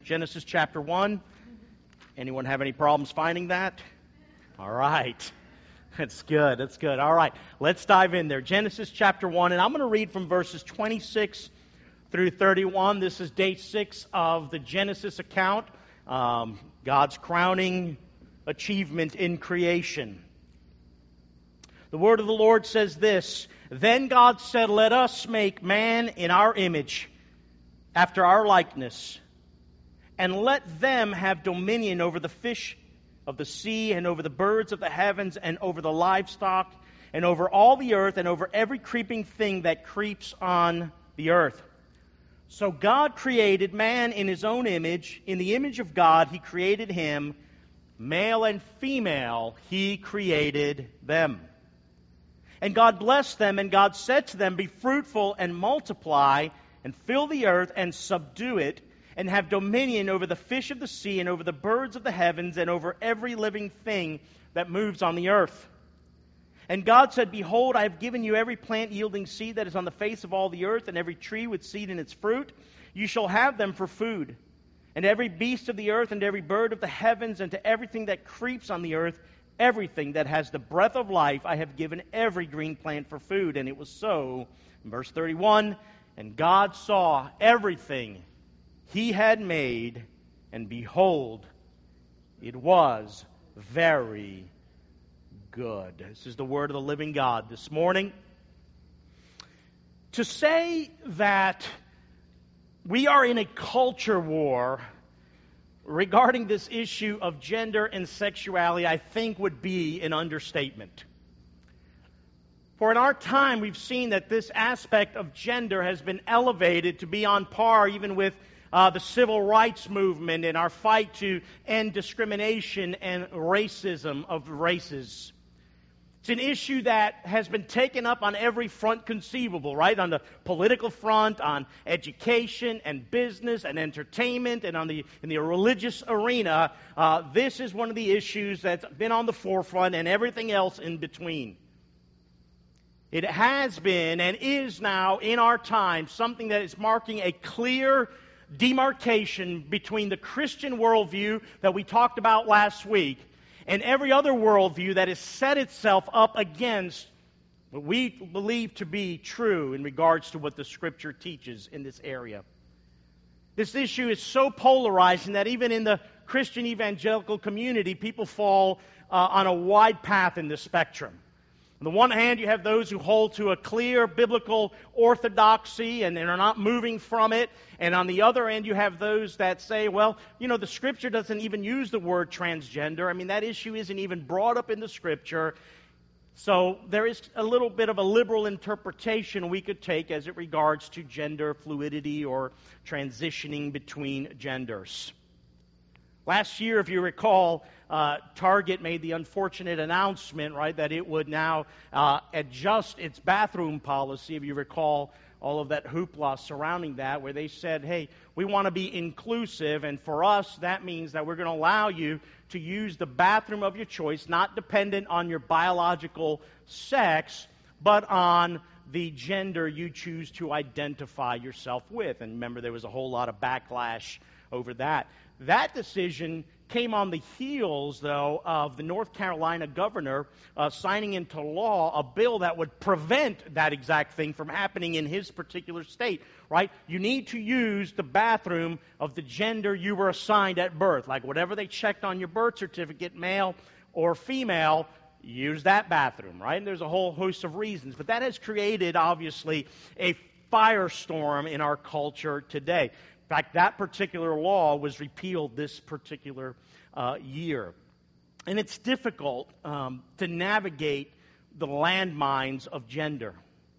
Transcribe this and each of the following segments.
Genesis chapter 1. Anyone have any problems finding that? All right. That's good. That's good. All right. Let's dive in there. Genesis chapter 1, and I'm going to read from verses 26 through 31. This is day 6 of the Genesis account, God's crowning achievement in creation. The word of the Lord says this: Then God said, "Let us make man in our image, after our likeness, and let them have dominion over the fish of the sea, and over the birds of the heavens, and over the livestock, and over all the earth, and over every creeping thing that creeps on the earth." So God created man in His own image. In the image of God He created him. Male and female He created them. And God blessed them, and God said to them, "Be fruitful and multiply, and fill the earth and subdue it, and have dominion over the fish of the sea, and over the birds of the heavens, and over every living thing that moves on the earth." And God said, "Behold, I have given you every plant yielding seed that is on the face of all the earth, and every tree with seed in its fruit. You shall have them for food. And every beast of the earth, and every bird of the heavens, and to everything that creeps on the earth, everything that has the breath of life, I have given every green plant for food." And it was so. In verse 31, and God saw everything He had made, and behold, it was very good. This is the word of the living God this morning. To say that we are in a culture war regarding this issue of gender and sexuality, I think would be an understatement. For in our time, we've seen that this aspect of gender has been elevated to be on par even with the civil rights movement and our fight to end discrimination and racism of races. It's an issue that has been taken up on every front conceivable, right? On the political front, on education and business and entertainment, and in the religious arena. This is one of the issues that's been on the forefront, and everything else in between. It has been and is now in our time something that is marking a clear demarcation between the Christian worldview that we talked about last week and every other worldview that has set itself up against what we believe to be true in regards to what the Scripture teaches in this area. This issue is so polarizing that even in the Christian evangelical community, people fall on a wide path in the spectrum. On the one hand, you have those who hold to a clear biblical orthodoxy and are not moving from it. And on the other end, you have those that say, well, the Scripture doesn't even use the word transgender. I mean, that issue isn't even brought up in the Scripture. So there is a little bit of a liberal interpretation we could take as it regards to gender fluidity or transitioning between genders. Last year, if you recall, Target made the unfortunate announcement, right, that it would now adjust its bathroom policy, if you recall all of that hoopla surrounding that, where they said, hey, we want to be inclusive, and for us, that means that we're going to allow you to use the bathroom of your choice, not dependent on your biological sex, but on the gender you choose to identify yourself with. And remember, there was a whole lot of backlash over that. That decision came on the heels, though, of the North Carolina governor signing into law a bill that would prevent that exact thing from happening in his particular state, right? You need to use the bathroom of the gender you were assigned at birth. Like whatever they checked on your birth certificate, male or female, use that bathroom, right? And there's a whole host of reasons. But that has created, obviously, a firestorm in our culture today. In fact, that particular law was repealed this particular year. And it's difficult to navigate the landmines of gender.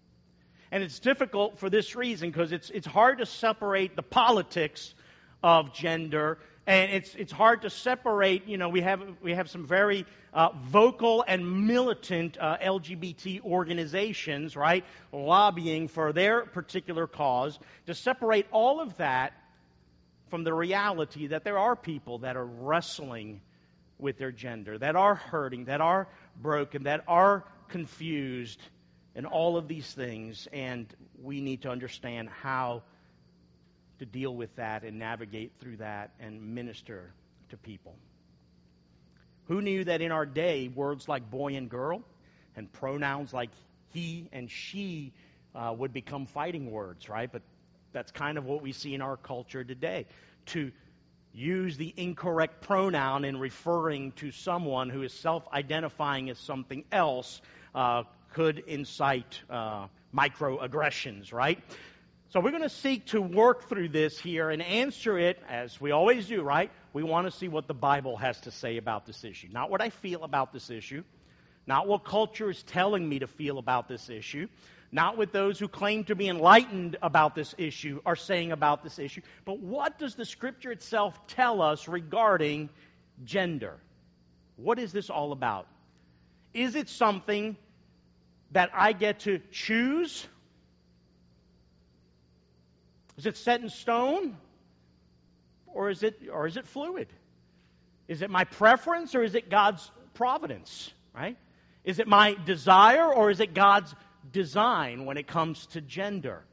And it's difficult for this reason, because it's hard to separate the politics of gender, and it's hard to separate. We have some very vocal and militant LGBT organizations, right, lobbying for their particular cause. To separate all of that from the reality that there are people that are wrestling with their gender, that are hurting, that are broken, that are confused, and all of these things. And we need to understand how to deal with that and navigate through that and minister to people. Who knew that in our day, words like boy and girl and pronouns like he and she would become fighting words, right? But that's kind of what we see in our culture today. To use the incorrect pronoun in referring to someone who is self-identifying as something else could incite microaggressions, right? So we're going to seek to work through this here and answer it as we always do, right? We want to see what the Bible has to say about this issue. Not what I feel about this issue. Not what culture is telling me to feel about this issue. Not what those who claim to be enlightened about this issue are saying about this issue. But what does the Scripture itself tell us regarding gender? What is this all about? Is it something that I get to choose? Is it set in stone? Or is it fluid? Is it my preference or is it God's providence, right? Is it my desire or is it God's design when it comes to gender?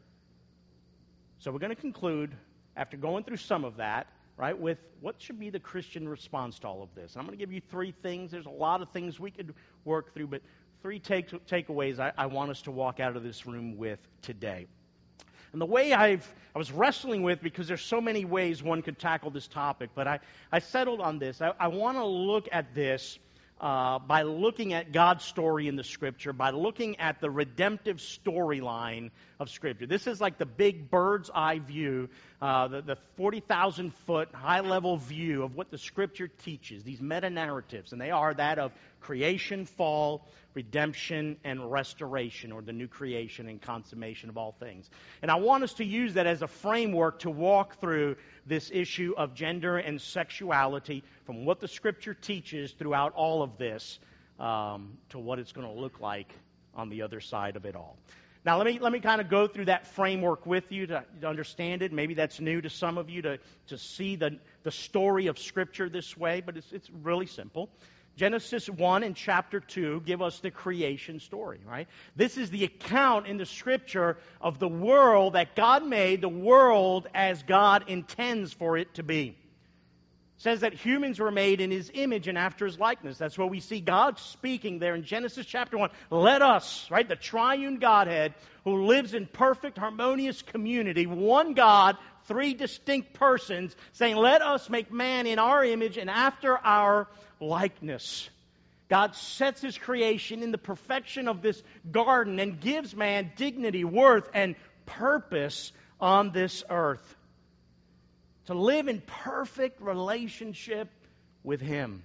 So we're going to conclude, after going through some of that, right, with what should be the Christian response to all of this. I'm going to give you three things. There's a lot of things we could work through, but three takeaways I want us to walk out of this room with today. And the way I was wrestling with, because there's so many ways one could tackle this topic, but I settled on this. I want to look at this by looking at God's story in the Scripture, by looking at the redemptive storyline of Scripture. This is like the big bird's eye view, the 40,000-foot high-level view of what the Scripture teaches, these meta-narratives, and they are that of creation, fall, redemption, and restoration, or the new creation and consummation of all things. And I want us to use that as a framework to walk through this issue of gender and sexuality from what the Scripture teaches throughout all of this to what it's going to look like on the other side of it all. Now, let me kind of go through that framework with you to understand it. Maybe that's new to some of you to see the story of Scripture this way, but it's really simple. Genesis 1 and chapter 2 give us the creation story, right? This is the account in the Scripture of the world that God made, the world as God intends for it to be. It says that humans were made in His image and after His likeness. That's what we see God speaking there in Genesis chapter 1. Let us, right, the triune Godhead who lives in perfect, harmonious community, one God, three distinct persons, saying, let us make man in our image and after our likeness. God sets His creation in the perfection of this garden and gives man dignity, worth, and purpose on this earth. To live in perfect relationship with Him.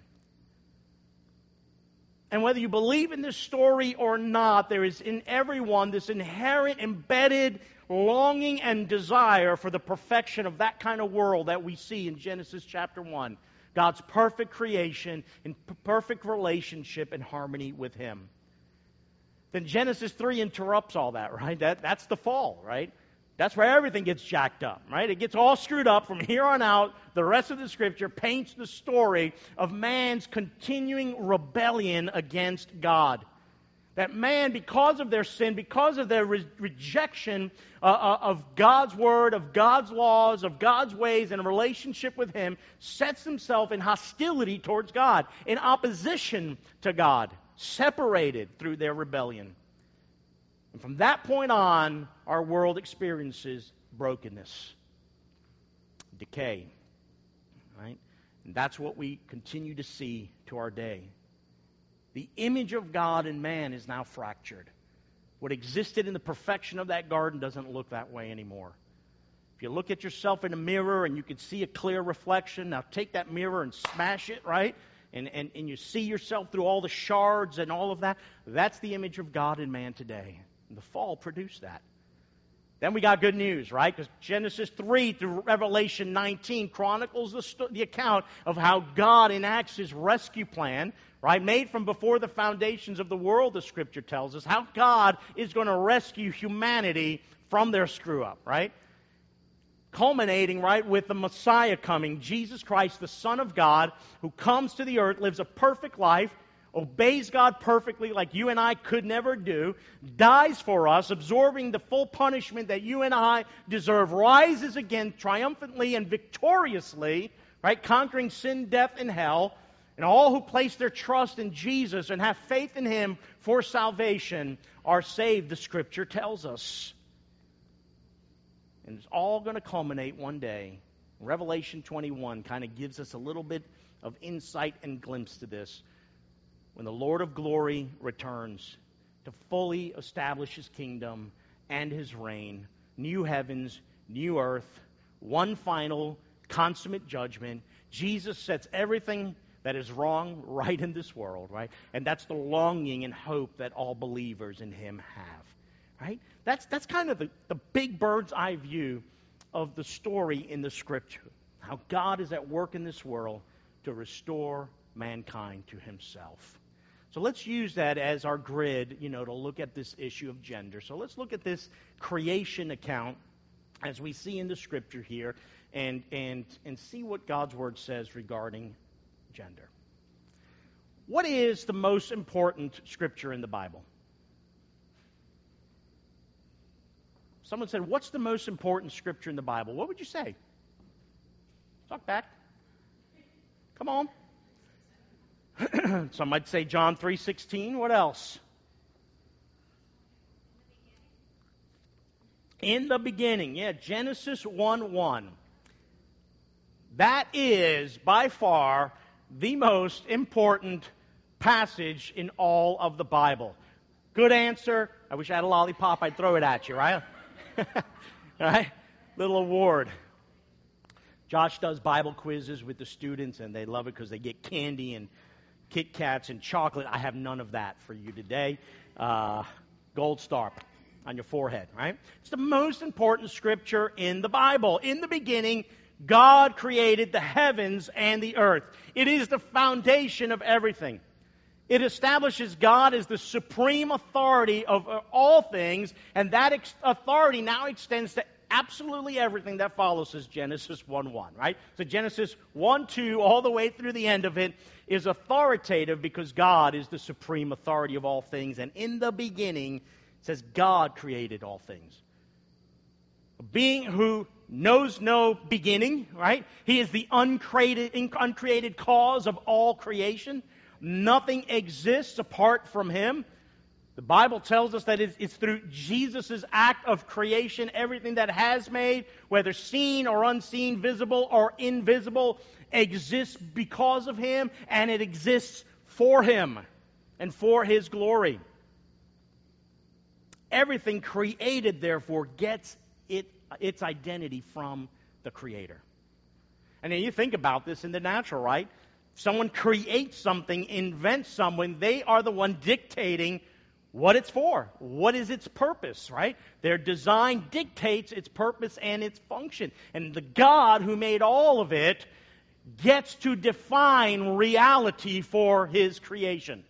And whether you believe in this story or not, there is in everyone this inherent, embedded longing and desire for the perfection of that kind of world that we see in Genesis chapter 1. God's perfect creation in perfect relationship and harmony with Him. Then Genesis 3 interrupts all that, right? That's the fall, right? That's where everything gets jacked up, right? It gets all screwed up from here on out. The rest of the Scripture paints the story of man's continuing rebellion against God. That man, because of their sin, because of their rejection of God's Word, of God's laws, of God's ways, and a relationship with Him, sets himself in hostility towards God, in opposition to God, separated through their rebellion. And from that point on, our world experiences brokenness, decay, right? And that's what we continue to see to our day. The image of God in man is now fractured. What existed in the perfection of that garden doesn't look that way anymore. If you look at yourself in a mirror and you can see a clear reflection, now take that mirror and smash it, right? And you see yourself through all the shards and all of that. That's the image of God in man today. And the fall produced that. Then we got good news, right? Because Genesis 3 through Revelation 19 chronicles the account of how God enacts His rescue plan, right? Made from before the foundations of the world, the Scripture tells us. How God is going to rescue humanity from their screw-up, right? Culminating, right, with the Messiah coming, Jesus Christ, the Son of God, who comes to the earth, lives a perfect life, obeys God perfectly like you and I could never do, dies for us, absorbing the full punishment that you and I deserve, rises again triumphantly and victoriously, right, conquering sin, death, and hell. And all who place their trust in Jesus and have faith in Him for salvation are saved, the Scripture tells us. And it's all going to culminate one day. Revelation 21 kind of gives us a little bit of insight and glimpse to this. When the Lord of glory returns to fully establish His kingdom and His reign, new heavens, new earth, one final consummate judgment, Jesus sets everything that is wrong right in this world, right? And that's the longing and hope that all believers in Him have, right? That's kind of the big bird's eye view of the story in the Scripture, how God is at work in this world to restore mankind to Himself. So let's use that as our grid, to look at this issue of gender. So let's look at this creation account as we see in the Scripture here and see what God's Word says regarding gender. What is the most important Scripture in the Bible? Someone said, what's the most important Scripture in the Bible? What would you say? Talk back. Come on. Some might say John 3:16. What else? In the beginning. Yeah, Genesis 1:1. That is, by far, the most important passage in all of the Bible. Good answer. I wish I had a lollipop. I'd throw it at you, right? Right? Little award. Josh does Bible quizzes with the students, and they love it because they get candy and Kit Kats and chocolate. I have none of that for you today. Gold star on your forehead, right? It's the most important Scripture in the Bible. In the beginning, God created the heavens and the earth. It is the foundation of everything. It establishes God as the supreme authority of all things, and that authority now extends to absolutely everything that follows, says Genesis 1:1, right? So Genesis 1:2, all the way through the end of it, is authoritative because God is the supreme authority of all things. And in the beginning, it says God created all things. A being who knows no beginning, right? He is the uncreated cause of all creation. Nothing exists apart from Him. The Bible tells us that it's through Jesus' act of creation, everything that has made, whether seen or unseen, visible or invisible, exists because of Him, and it exists for Him and for His glory. Everything created, therefore, gets its identity from the Creator. And then you think about this in the natural, right? Someone creates something, invents someone, they are the one dictating what it's for. What is its purpose, right? Their design dictates its purpose and its function. And the God who made all of it gets to define reality for His creation.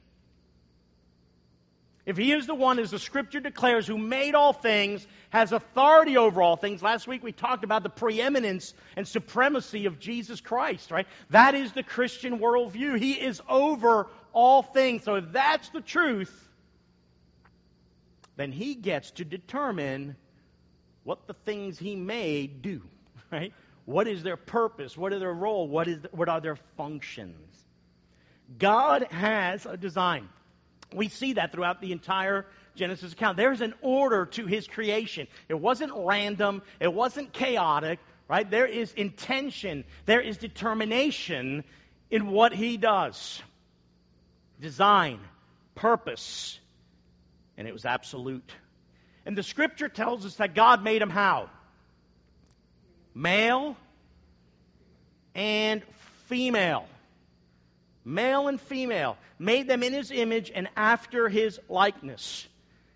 If He is the one, as the Scripture declares, who made all things, has authority over all things. Last week we talked about the preeminence and supremacy of Jesus Christ, right? That is the Christian worldview. He is over all things. So if that's the truth, then He gets to determine what the things He made do, right? What is their purpose? What is their role? What are their functions? God has a design. We see that throughout the entire Genesis account. There's an order to His creation. It wasn't random. It wasn't chaotic, right? There is intention. There is determination in what He does. Design, purpose, and it was absolute. And the Scripture tells us that God made them how? Male and female. Male and female. Made them in His image and after His likeness.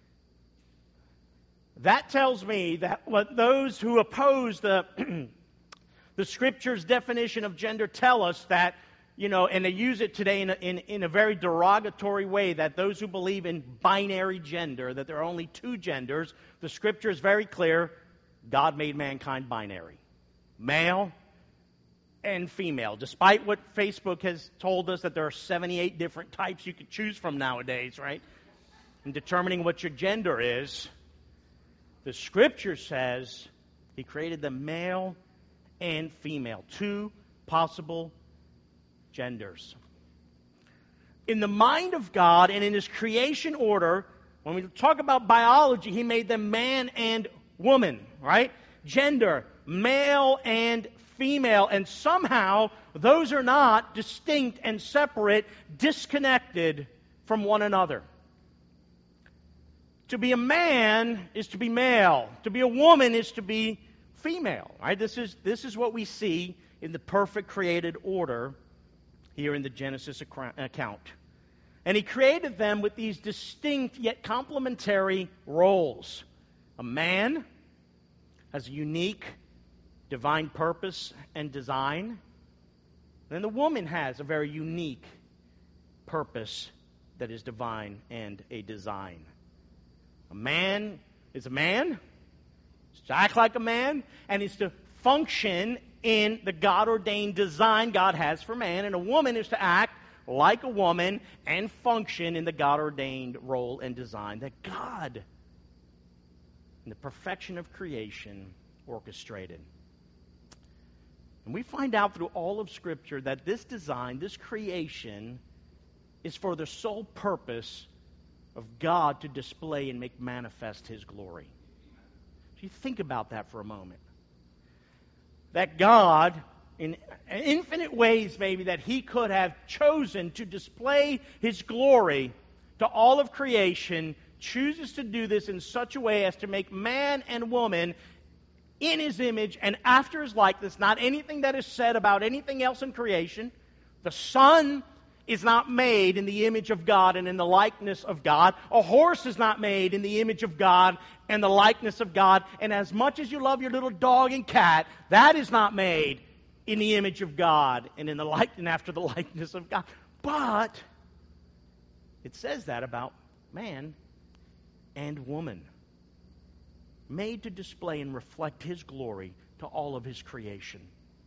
That tells me that what those who oppose the Scripture's definition of gender tell us that, and they use it today in a very derogatory way, that those who believe in binary gender, that there are only two genders, the Scripture is very clear, God made mankind binary. Male and female. Despite what Facebook has told us that there are 78 different types you could choose from nowadays, right? In determining what your gender is, the Scripture says He created them male and female, two possible genders. In the mind of God and in His creation order, when we talk about biology, He made them man and woman, right? Gender, male and female, and somehow those are not distinct and separate, disconnected from one another. To be a man is to be male. To be a woman is to be female, right? This is what we see in the perfect created order here in the Genesis account. And He created them with these distinct yet complementary roles. A man has a unique divine purpose and design. And the woman has a very unique purpose that is divine and a design. A man is a man, is to act like a man, and is to function in the God-ordained design God has for man. And a woman is to act like a woman and function in the God-ordained role and design that God, in the perfection of creation, orchestrated. And we find out through all of Scripture that this design, this creation, is for the sole purpose of God to display and make manifest His glory. So you think about that for a moment. That God, in infinite ways maybe, that He could have chosen to display His glory to all of creation, chooses to do this in such a way as to make man and woman in His image and after His likeness. Not anything that is said about anything else in creation. The sun is not made in the image of God and in the likeness of God. A horse is not made in the image of God and the likeness of God. And as much as you love your little dog and cat, that is not made in the image of God and in the and after the likeness of God. But it says that about man and woman, made to display and reflect His glory to all of His creation.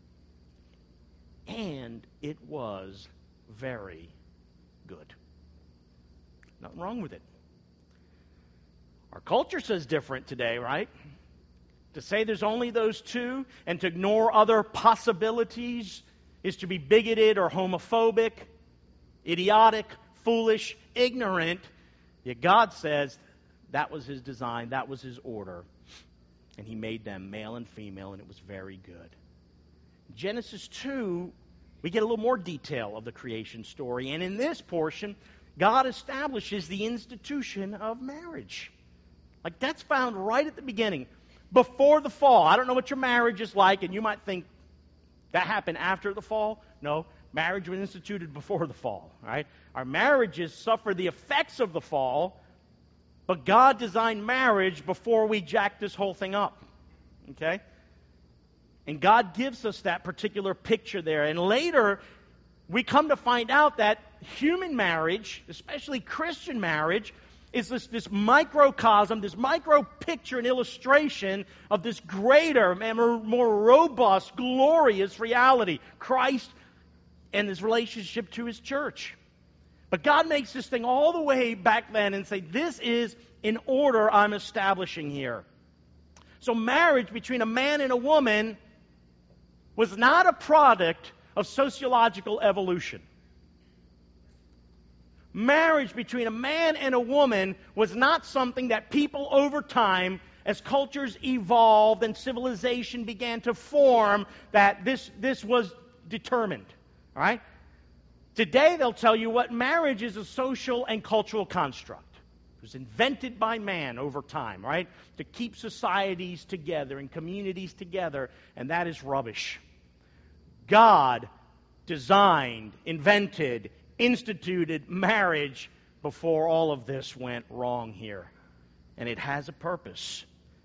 And it was very good. Nothing wrong with it. Our culture says different today, right? To say there's only those two and to ignore other possibilities is to be bigoted or homophobic, idiotic, foolish, ignorant. Yet God says that was His design, that was His order, and He made them male and female, and it was very good. Genesis 2, we get a little more detail of the creation story. And in this portion, God establishes the institution of marriage. Like, that's found right at the beginning, before the fall. I don't know what your marriage is like, and you might think that happened after the fall. No, marriage was instituted before the fall, right? Our marriages suffer the effects of the fall, but God designed marriage before we jacked this whole thing up, okay? And God gives us that particular picture there. And later, we come to find out that human marriage, especially Christian marriage, is this microcosm, this micro picture and illustration of this greater, more robust, glorious reality, Christ and His relationship to His church. But God makes this thing all the way back then and say, this is an order I'm establishing here. So marriage between a man and a woman was not a product of sociological evolution. Marriage between a man and a woman was not something that people over time, as cultures evolved and civilization began to form, that this was determined. All right? Today they'll tell you what marriage is: a social and cultural construct. It was invented by man over time, right? To keep societies together and communities together, and that is rubbish. God designed, invented, instituted marriage before all of this went wrong here. And it has a purpose.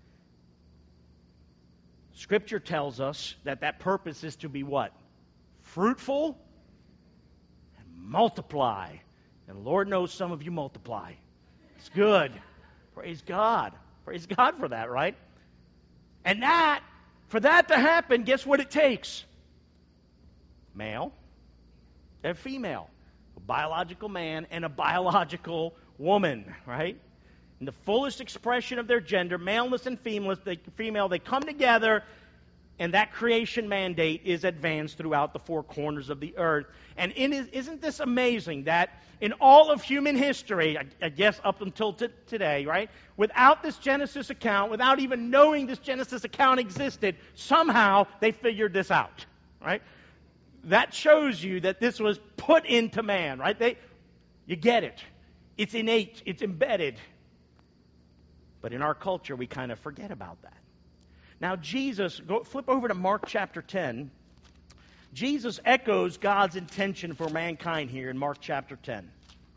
Scripture tells us that that purpose is to be what? Fruitful and multiply. And Lord knows some of you multiply. It's good. Praise God. Praise God for that, right? And for that to happen, guess what it takes? male and female, a biological man and a biological woman, right? In the fullest expression of their gender, maleness and female, they come together, and that creation mandate is advanced throughout the four corners of the earth. And isn't this amazing that in all of human history, I guess up until today, right, without this Genesis account, without even knowing this Genesis account existed, somehow they figured this out, right? That shows you that this was put into man, right? You get it. It's innate. It's embedded. But in our culture, we kind of forget about that. Now, Jesus, flip over to Mark chapter 10. Jesus echoes God's intention for mankind here in Mark chapter 10.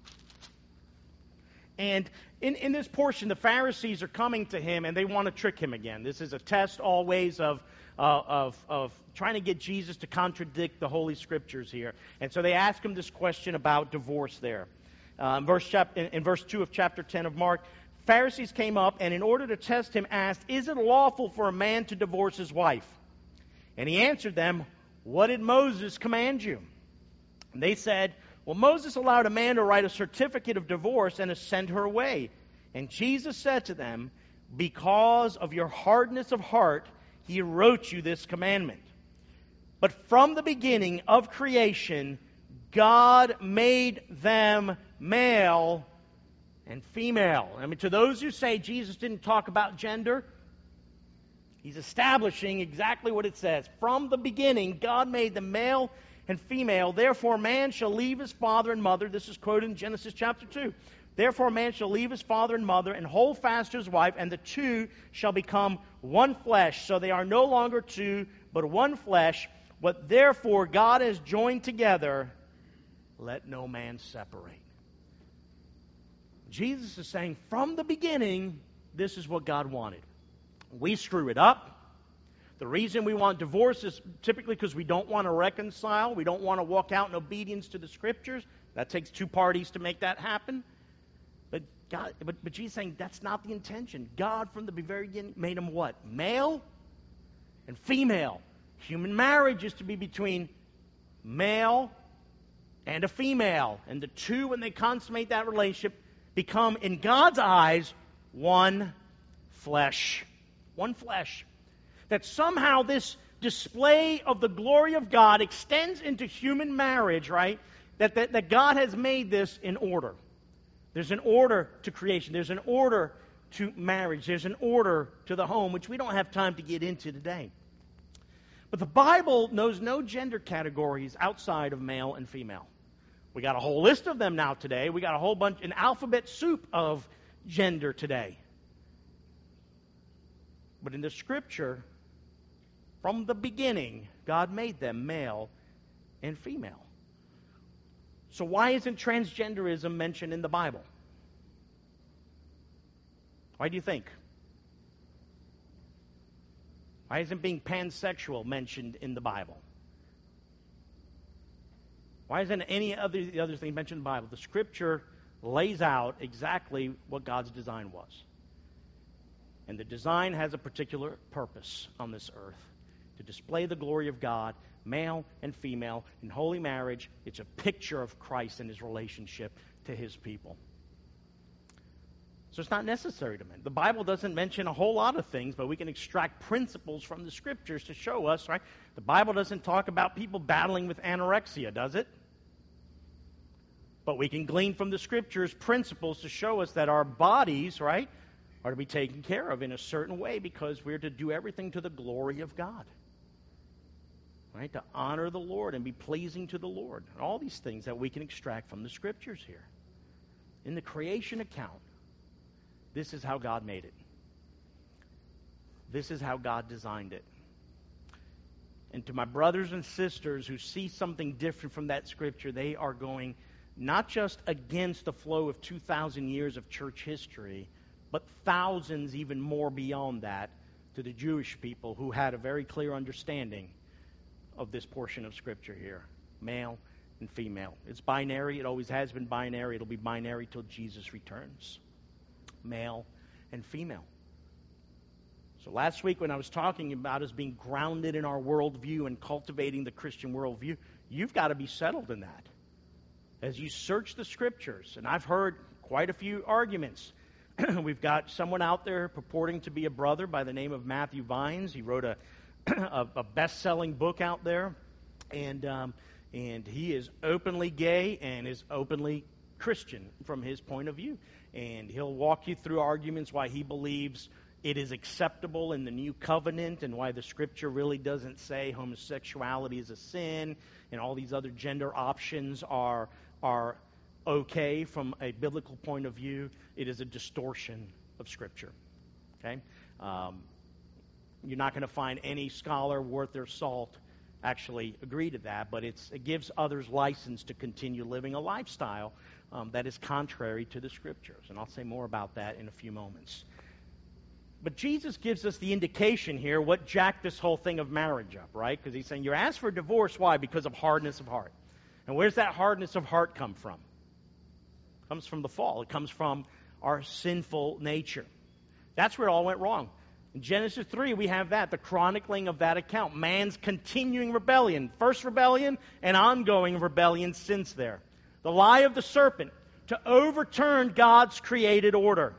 And in this portion, the Pharisees are coming to him, and they want to trick him again. This is a test always of trying to get Jesus to contradict the Holy Scriptures here. And so they ask him this question about divorce there. In verse 2 of chapter 10 of Mark, Pharisees came up and in order to test him asked, "Is it lawful for a man to divorce his wife?" And he answered them, "What did Moses command you?" And they said, "Well, Moses allowed a man to write a certificate of divorce and to send her away." And Jesus said to them, "Because of your hardness of heart, he wrote you this commandment. But from the beginning of creation, God made them male and female." I mean, to those who say Jesus didn't talk about gender, he's establishing exactly what it says. From the beginning, God made them male and female. Therefore, man shall leave his father and mother. This is quoted in Genesis chapter 2. Therefore, man shall leave his father and mother and hold fast to his wife, and the two shall become one flesh. So they are no longer two, but one flesh. What therefore God has joined together, let no man separate. Jesus is saying, from the beginning, this is what God wanted. We screw it up. The reason we want divorce is typically because we don't want to reconcile. We don't want to walk out in obedience to the Scriptures. That takes two parties to make that happen. But Jesus is saying that's not the intention. God, from the very beginning, made them what? Male and female. Human marriage is to be between male and a female. And the two, when they consummate that relationship, become, in God's eyes, one flesh. One flesh. That somehow this display of the glory of God extends into human marriage, right? That God has made this in order. There's an order to creation. There's an order to marriage. There's an order to the home, which we don't have time to get into today. But the Bible knows no gender categories outside of male and female. We got a whole list of them now today. We got a whole bunch, an alphabet soup of gender today. But in the Scripture, from the beginning, God made them male and female. So why isn't transgenderism mentioned in the Bible? Why do you think? Why isn't being pansexual mentioned in the Bible? Why isn't any other thing mentioned in the Bible? The Scripture lays out exactly what God's design was. And the design has a particular purpose on this earth. To display the glory of God, male and female, in holy marriage. It's a picture of Christ and His relationship to His people. So it's not necessary to mention. The Bible doesn't mention a whole lot of things, but we can extract principles from the Scriptures to show us, right? The Bible doesn't talk about people battling with anorexia, does it? But we can glean from the Scriptures principles to show us that our bodies, right, are to be taken care of in a certain way because we're to do everything to the glory of God. Right? To honor the Lord and be pleasing to the Lord. And all these things that we can extract from the Scriptures here. In the creation account, this is how God made it. This is how God designed it. And to my brothers and sisters who see something different from that Scripture, they are going not just against the flow of 2,000 years of church history, but thousands even more beyond that to the Jewish people who had a very clear understanding of this portion of Scripture here. Male and female. It's binary. It always has been binary. It'll be binary till Jesus returns. Male and female. So last week when I was talking about us being grounded in our worldview and cultivating the Christian worldview, you've got to be settled in that. As you search the Scriptures, and I've heard quite a few arguments. We've got someone out there purporting to be a brother by the name of Matthew Vines. He wrote a best-selling book out there, and he is openly gay and is openly Christian from his point of view. And he'll walk you through arguments why he believes it is acceptable in the new covenant and why the Scripture really doesn't say homosexuality is a sin and all these other gender options are okay from a biblical point of view. It is a distortion of Scripture. Okay, you're not going to find any scholar worth their salt actually agree to that, but it gives others license to continue living a lifestyle that is contrary to the Scriptures, and I'll say more about that in a few moments. But Jesus gives us the indication here what jacked this whole thing of marriage up, right? Because he's saying, you asked for divorce, why? Because of hardness of heart. And where's that hardness of heart come from? It comes from the fall. It comes from our sinful nature. That's where it all went wrong. In Genesis 3, we have that, the chronicling of that account. Man's continuing rebellion. First rebellion and ongoing rebellion since there. The lie of the serpent to overturn God's created order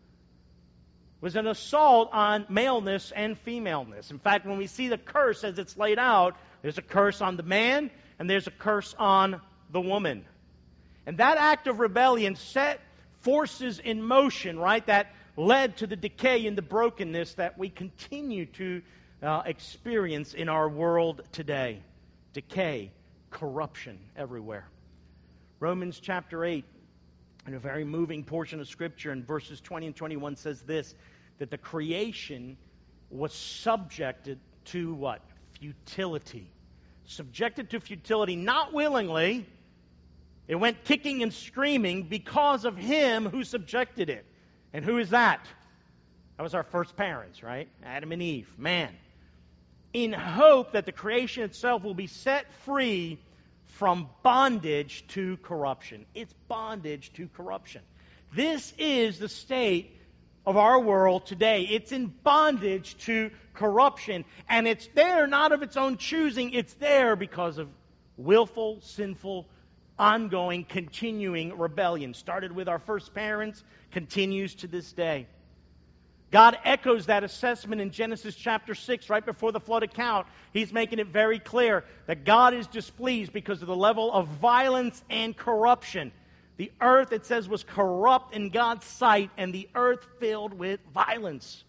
was an assault on maleness and femaleness. In fact, when we see the curse as it's laid out, there's a curse on the man and there's a curse on the woman. And that act of rebellion set forces in motion, right, that led to the decay and the brokenness that we continue to experience in our world today. Decay, corruption everywhere. Romans chapter 8, in a very moving portion of Scripture, in verses 20 and 21 says this, that the creation was subjected to what? Futility. Subjected to futility, not willingly. It went kicking and screaming because of him who subjected it. And who is that? That was our first parents, right? Adam and Eve, man. In hope that the creation itself will be set free from bondage to corruption. It's bondage to corruption. This is the state of our world today. It's in bondage to corruption. And it's there not of its own choosing. It's there because of willful, sinful, ongoing, continuing rebellion. Started with our first parents, continues to this day. God echoes that assessment in Genesis chapter 6, right before the flood account. He's making it very clear that God is displeased because of the level of violence and corruption. The earth, it says, was corrupt in God's sight, and the earth filled with violence.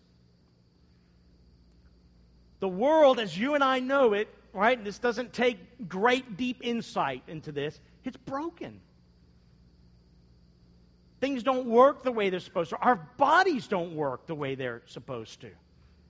The world, as you and I know it, right, this doesn't take great deep insight into this, it's broken. Things don't work the way they're supposed to. Our bodies don't work the way they're supposed to. If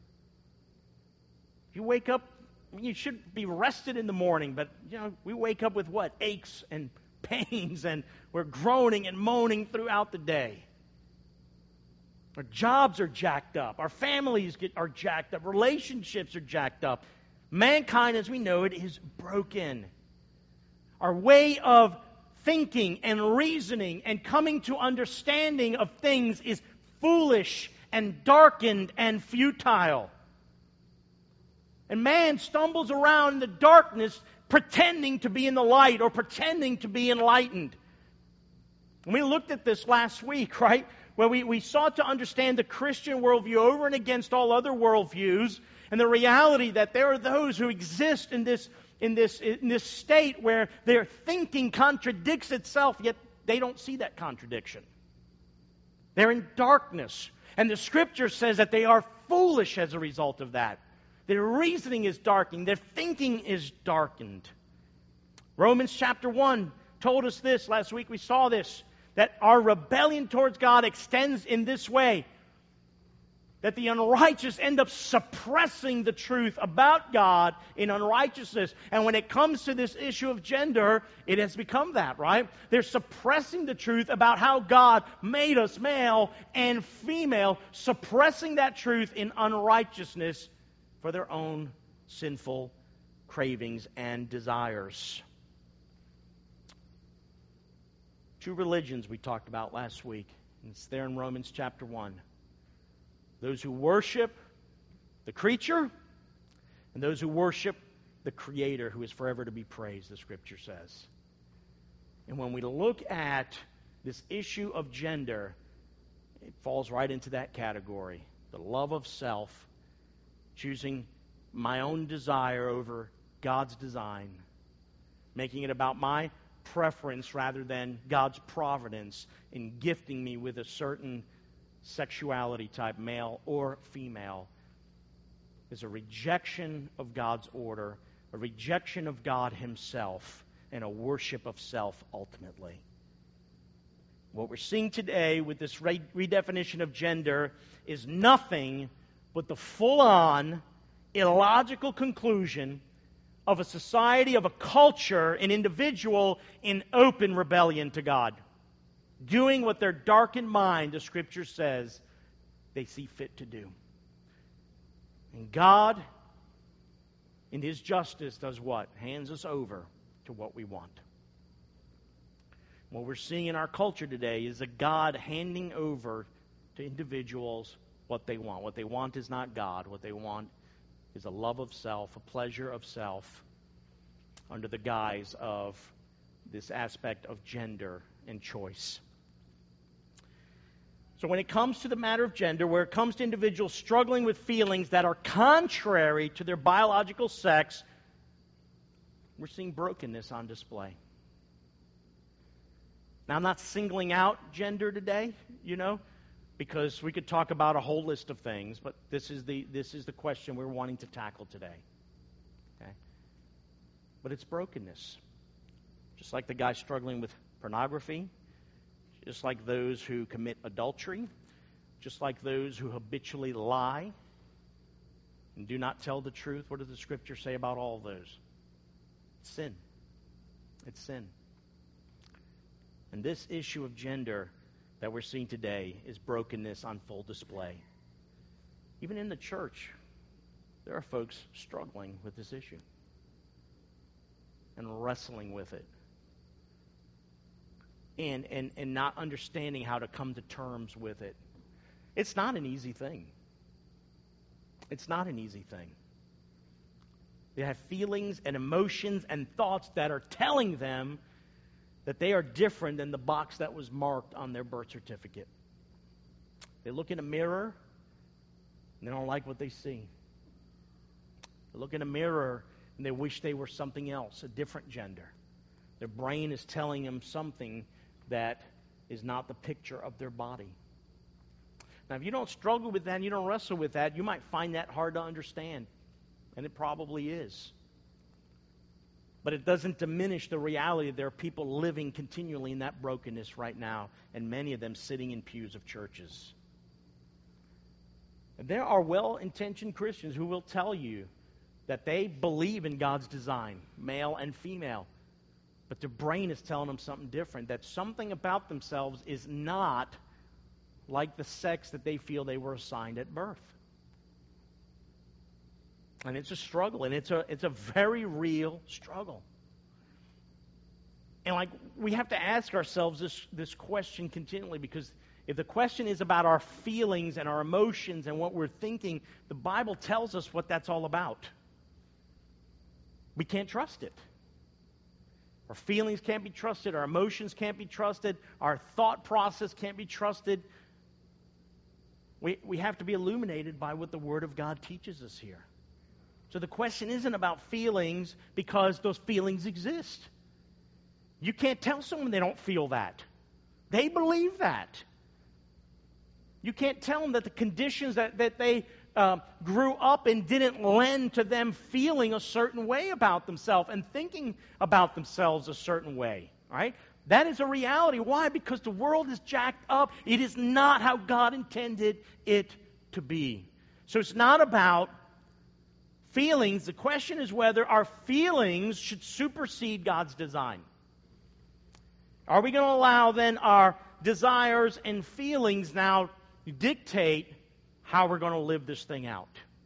you wake up, you should be rested in the morning, but we wake up with what? Aches and pains, and we're groaning and moaning throughout the day. Our jobs are jacked up. Our families are jacked up. Relationships are jacked up. Mankind, as we know it, is broken. Our way of thinking and reasoning and coming to understanding of things is foolish and darkened and futile. And man stumbles around in the darkness pretending to be in the light or pretending to be enlightened. And we looked at this last week, right? Where we sought to understand the Christian worldview over and against all other worldviews, and the reality that there are those who exist in this state where their thinking contradicts itself, yet they don't see that contradiction. They're in darkness. And the Scripture says that they are foolish as a result of that. Their reasoning is darkening. Their thinking is darkened. Romans chapter 1 told us this. Last week we saw this. That our rebellion towards God extends in this way. That the unrighteous end up suppressing the truth about God in unrighteousness. And when it comes to this issue of gender, it has become that, right? They're suppressing the truth about how God made us male and female, suppressing that truth in unrighteousness for their own sinful cravings and desires. Two religions we talked about last week. And it's there in Romans chapter 1. Those who worship the creature and those who worship the Creator who is forever to be praised, the Scripture says. And when we look at this issue of gender, it falls right into that category. The love of self, choosing my own desire over God's design, making it about my preference rather than God's providence in gifting me with a certain sexuality type, male or female, is a rejection of God's order, a rejection of God Himself, and a worship of self ultimately. What we're seeing today with this redefinition of gender is nothing but the full-on, illogical conclusion of a society, of a culture, an individual in open rebellion to God, doing what their darkened mind, the Scripture says, they see fit to do. And God, in His justice, does what? Hands us over to what we want. What we're seeing in our culture today is a God handing over to individuals what they want. What they want is not God. What they want is a love of self, a pleasure of self, under the guise of this aspect of gender and choice. So when it comes to the matter of gender, where it comes to individuals struggling with feelings that are contrary to their biological sex, we're seeing brokenness on display. Now, I'm not singling out gender today, because we could talk about a whole list of things, but this is the question we're wanting to tackle today. Okay? But it's brokenness. Just like the guy struggling with pornography, just like those who commit adultery, just like those who habitually lie and do not tell the truth. What does the Scripture say about all of those? It's sin. It's sin. And this issue of gender that we're seeing today is brokenness on full display. Even in the church, there are folks struggling with this issue and wrestling with it. And not understanding how to come to terms with it. It's not an easy thing. It's not an easy thing. They have feelings and emotions and thoughts that are telling them that they are different than the box that was marked on their birth certificate. They look in a mirror and they don't like what they see. They look in a mirror and they wish they were something else, a different gender. Their brain is telling them something that is not the picture of their body. Now, if you don't struggle with that and you don't wrestle with that, you might find that hard to understand. And it probably is. But it doesn't diminish the reality that there are people living continually in that brokenness right now, and many of them sitting in pews of churches. And there are well-intentioned Christians who will tell you that they believe in God's design, male and female, but their brain is telling them something different, that something about themselves is not like the sex that they feel they were assigned at birth. And it's a struggle, and it's a very real struggle. And we have to ask ourselves this question continually, because if the question is about our feelings and our emotions and what we're thinking, the Bible tells us what that's all about. We can't trust it. Our feelings can't be trusted, our emotions can't be trusted, our thought process can't be trusted. We have to be illuminated by what the Word of God teaches us here. So the question isn't about feelings because those feelings exist. You can't tell someone they don't feel that. They believe that. You can't tell them that the conditions that they grew up in didn't lend to them feeling a certain way about themselves and thinking about themselves a certain way. Right? That is a reality. Why? Because the world is jacked up. It is not how God intended it to be. So it's not about feelings. The question is whether our feelings should supersede God's design. Are we going to allow then our desires and feelings now dictate how we're going to live this thing out?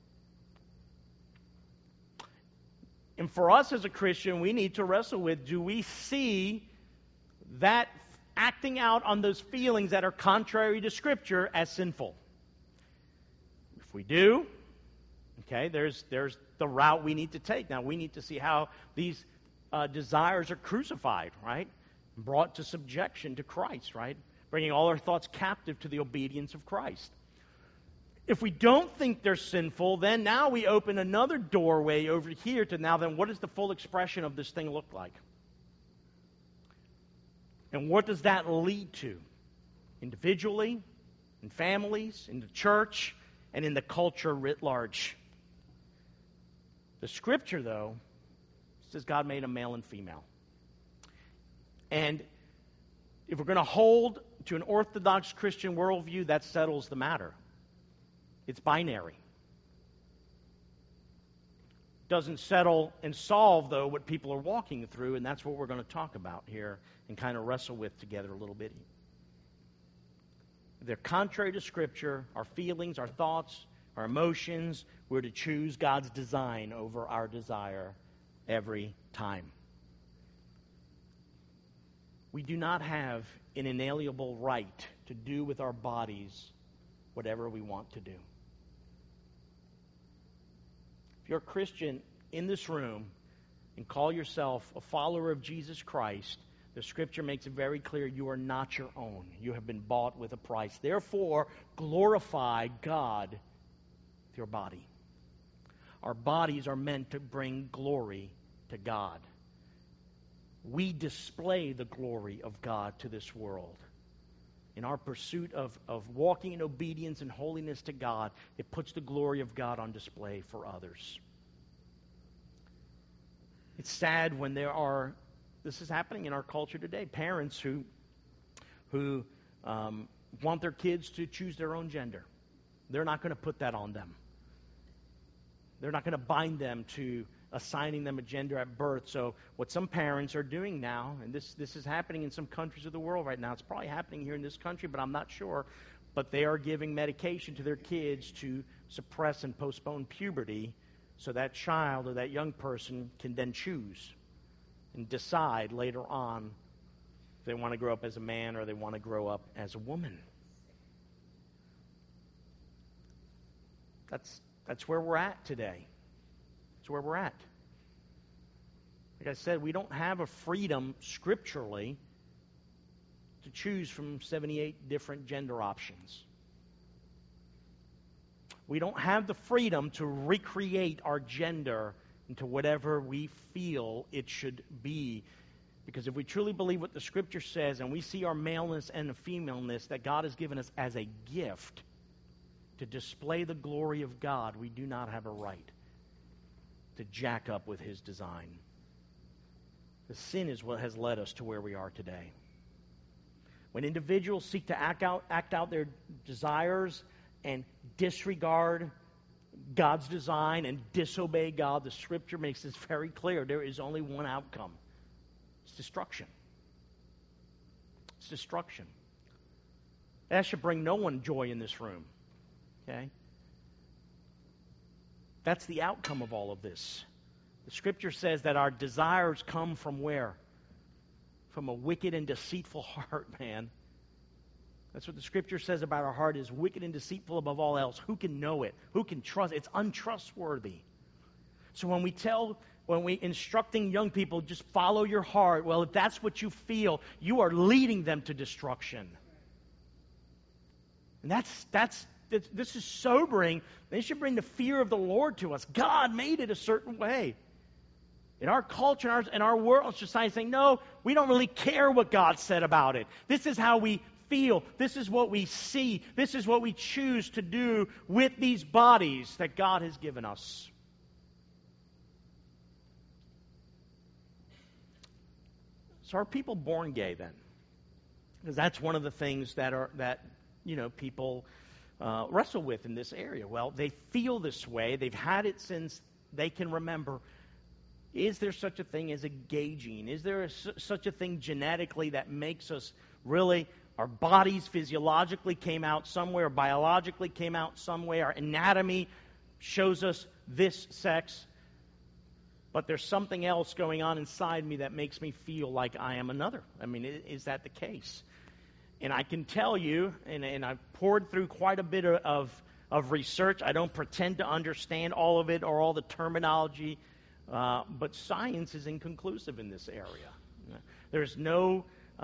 And for us as a Christian, we need to wrestle with, do we see that acting out on those feelings that are contrary to Scripture as sinful? If we do, Okay, there's the route we need to take. Now, we need to see how these desires are crucified, right? Brought to subjection to Christ, right? Bringing all our thoughts captive to the obedience of Christ. If we don't think they're sinful, then now we open another doorway over here to now then what does the full expression of this thing look like? And what does that lead to? Individually, in families, in the church, and in the culture writ large. The Scripture, though, says God made them male and female. And if we're going to hold to an Orthodox Christian worldview, that settles the matter. It's binary. Doesn't settle and solve, though, what people are walking through, and that's what we're going to talk about here and kind of wrestle with together a little bit. They're contrary to Scripture, our feelings, our thoughts, our emotions. We're to choose God's design over our desire every time. We do not have an inalienable right to do with our bodies whatever we want to do. If you're a Christian in this room and call yourself a follower of Jesus Christ, the Scripture makes it very clear you are not your own. You have been bought with a price. Therefore, glorify God with your body. Our bodies are meant to bring glory to God. We display the glory of God to this world. In our pursuit of walking in obedience and holiness to God, it puts the glory of God on display for others. It's sad when this is happening in our culture today, parents who want their kids to choose their own gender. They're not going to put that on them. They're not going to bind them to assigning them a gender at birth. So what some parents are doing now, and this is happening in some countries of the world right now, it's probably happening here in this country, but I'm not sure, but they are giving medication to their kids to suppress and postpone puberty so that child or that young person can then choose and decide later on if they want to grow up as a man or they want to grow up as a woman. That's where we're at today. That's where we're at. Like I said, we don't have a freedom scripturally to choose from 78 different gender options. We don't have the freedom to recreate our gender into whatever we feel it should be. Because if we truly believe what the Scripture says and we see our maleness and the femaleness that God has given us as a gift to display the glory of God, we do not have a right to jack up with His design. The sin is what has led us to where we are today. When individuals seek to act out their desires and disregard God's design and disobey God, the Scripture makes this very clear. There is only one outcome. It's destruction. It's destruction. That should bring no one joy in this room. Okay? That's the outcome of all of this. The Scripture says that our desires come from where? From a wicked and deceitful heart, man. That's what the Scripture says about our heart is wicked and deceitful above all else. Who can know it? Who can trust it? It's untrustworthy. So when we instructing young people, just follow your heart, well, if that's what you feel, you are leading them to destruction. And this is sobering. They should bring the fear of the Lord to us. God made it a certain way. In our culture, in our world, society saying, no, we don't really care what God said about it. This is how we feel. This is what we see. This is what we choose to do with these bodies that God has given us. So are people born gay then? Because that's one of the things that people wrestle with in this area. Well, they feel this way. They've had it since they can remember. Is there such a thing as a gay gene? Is there such a thing genetically that makes us really, our bodies physiologically came out somewhere, biologically came out somewhere, our anatomy shows us this sex, but there's something else going on inside me that makes me feel like I am another. I mean, is that the case? And I can tell you, and I've poured through quite a bit of of research. I don't pretend to understand all of it or all the terminology, but science is inconclusive in this area. There's no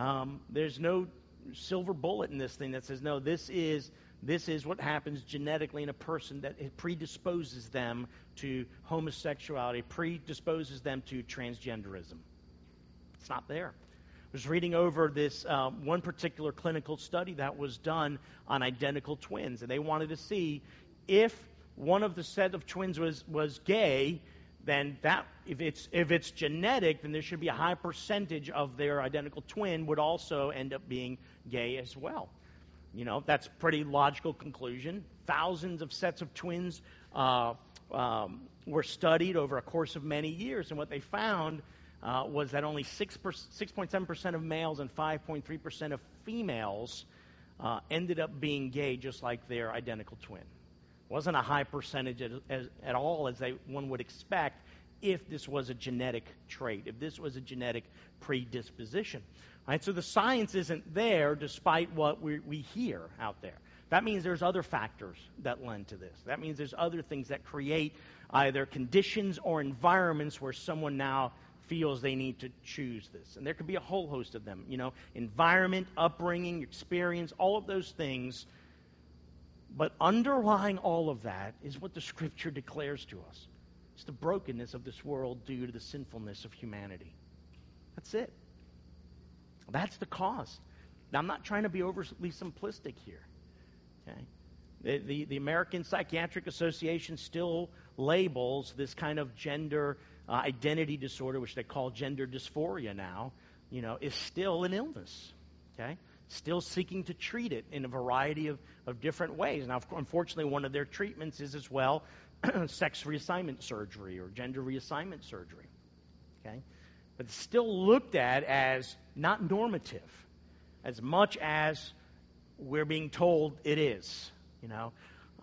silver bullet in this thing that says, no, this is what happens genetically in a person, that it predisposes them to homosexuality, predisposes them to transgenderism. It's not there. I was reading over this one particular clinical study that was done on identical twins, and they wanted to see if one of the set of twins was gay, then that if it's genetic, then there should be a high percentage of their identical twin would also end up being gay as well. You know, that's a pretty logical conclusion. Thousands of sets of twins were studied over a course of many years, and what they found was that only 6.7% of males and 5.3% of females ended up being gay, just like their identical twin. It wasn't a high percentage at all, as one would expect, if this was a genetic trait, if this was a genetic predisposition. Right? So the science isn't there, despite what we hear out there. That means there's other factors that lend to this. That means there's other things that create either conditions or environments where someone now feels they need to choose this. And there could be a whole host of them. You know, environment, upbringing, experience, all of those things. But underlying all of that is what the Scripture declares to us. It's the brokenness of this world due to the sinfulness of humanity. That's it. That's the cause. Now, I'm not trying to be overly simplistic here. Okay? The American Psychiatric Association still labels this kind of gender identity disorder, which they call gender dysphoria now, you know, is still an illness. Okay? Still seeking to treat it in a variety of different ways. Now, unfortunately, one of their treatments is as well sex reassignment surgery or gender reassignment surgery. Okay? But it's still looked at as not normative, as much as we're being told it is. You know,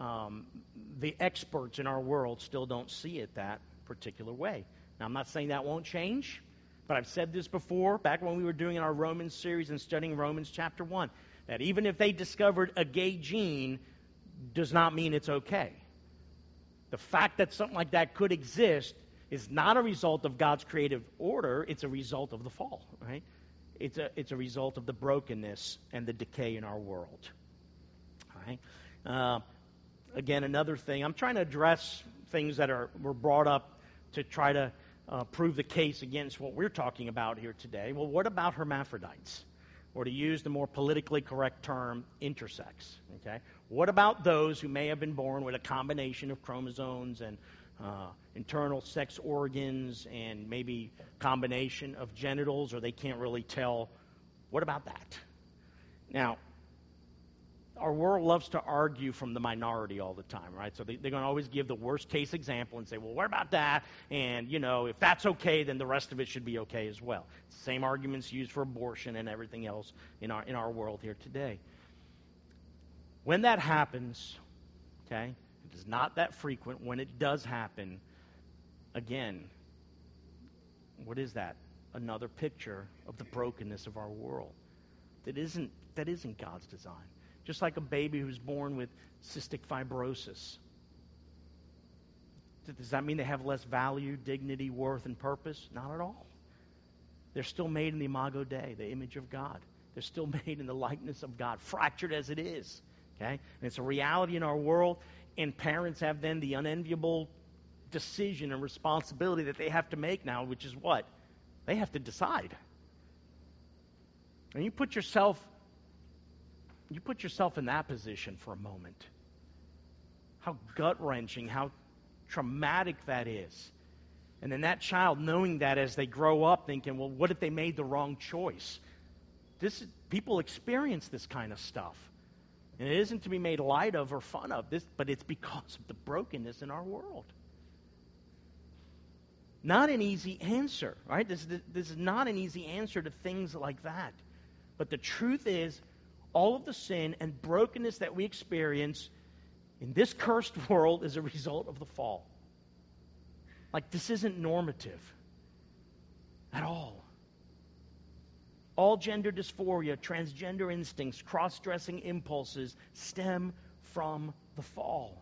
the experts in our world still don't see it that particular way. Now, I'm not saying that won't change, but I've said this before, back when we were doing our Romans series and studying Romans chapter 1, that even if they discovered a gay gene does not mean it's okay. The fact that something like that could exist is not a result of God's creative order, it's a result of the fall, right? It's a result of the brokenness and the decay in our world. All right? Again, another thing, I'm trying to address things that were brought up to try to prove the case against what we're talking about here today. Well, what about hermaphrodites? Or to use the more politically correct term, intersex. Okay? What about those who may have been born with a combination of chromosomes and internal sex organs and maybe combination of genitals, or they can't really tell? What about that? Now, our world loves to argue from the minority all the time, right? So they're going to always give the worst case example and say, well, what about that? And, you know, if that's okay, then the rest of it should be okay as well. Same arguments used for abortion and everything else in our world here today. When that happens, okay, it is not that frequent. When it does happen, again, what is that? Another picture of the brokenness of our world. That isn't God's design. Just like a baby who's born with cystic fibrosis. Does that mean they have less value, dignity, worth, and purpose? Not at all. They're still made in the imago Dei, the image of God. They're still made in the likeness of God, fractured as it is. Okay? And it's a reality in our world, and parents have then the unenviable decision and responsibility that they have to make now, which is what? They have to decide. And you put yourself in that position for a moment. How gut-wrenching, how traumatic that is. And then that child knowing that as they grow up, thinking, well, what if they made the wrong choice? People experience this kind of stuff. And it isn't to be made light of or fun of, but it's because of the brokenness in our world. Not an easy answer, right? This is not an easy answer to things like that. But the truth is, all of the sin and brokenness that we experience in this cursed world is a result of the fall. Like, this isn't normative at all. All gender dysphoria, transgender instincts, cross-dressing impulses stem from the fall.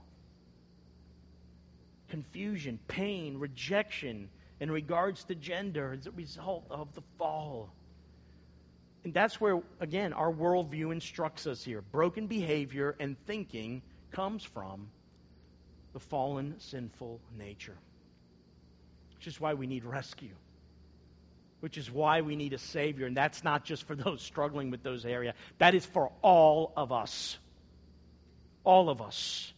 Confusion, pain, rejection in regards to gender is a result of the fall. And that's where, again, our worldview instructs us here. Broken behavior and thinking comes from the fallen, sinful nature. Which is why we need rescue. Which is why we need a Savior. And that's not just for those struggling with those areas. That is for all of us. All of us.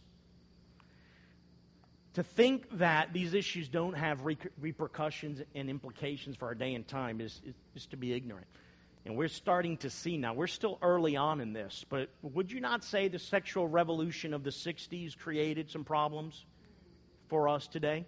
To think that these issues don't have repercussions and implications for our day and time is to be ignorant. And we're starting to see now, we're still early on in this, but would you not say the sexual revolution of the 60s created some problems for us today?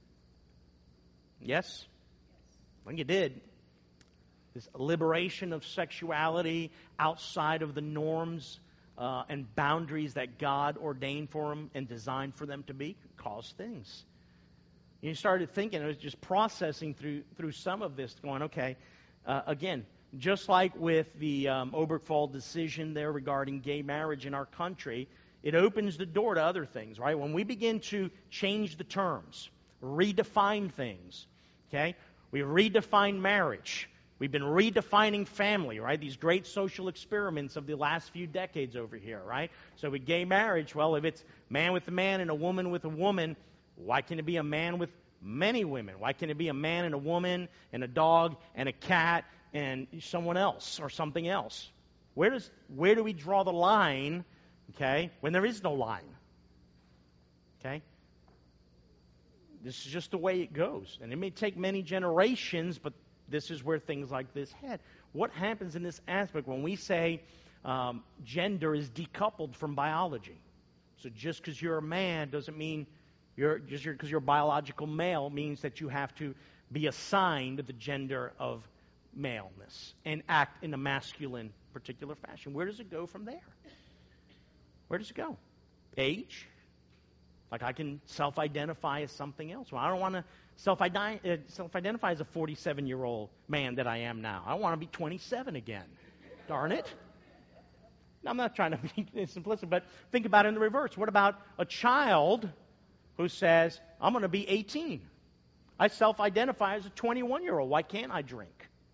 Yes? I think it did. This liberation of sexuality outside of the norms and boundaries that God ordained for them and designed for them to be caused things. You started thinking, I was just processing through some of this, going, okay, again, just like with the Obergefell decision there regarding gay marriage in our country, it opens the door to other things, right? When we begin to change the terms, redefine things, okay? We redefine marriage. We've been redefining family, right? These great social experiments of the last few decades over here, right? So with gay marriage, well, if it's man with a man and a woman with a woman, why can't it be a man with many women? Why can't it be a man and a woman and a dog and a cat and someone else or something else? Where do we draw the line, okay, when there is no line? Okay? This is just the way it goes. And it may take many generations, but this is where things like this head. What happens in this aspect when we say gender is decoupled from biology? So just because you're a man doesn't mean because you're a biological male means that you have to be assigned the gender of maleness and act in a masculine particular fashion. Where does it go from there? Where does it go? Age? Like I can self-identify as something else. Well, I don't want to self-identify as a 47-year-old man that I am now. I want to be 27 again. Darn it. Now, I'm not trying to be simplistic, but think about it in the reverse. What about a child who says, I'm going to be 18? I self-identify as a 21-year-old. Why can't I drink?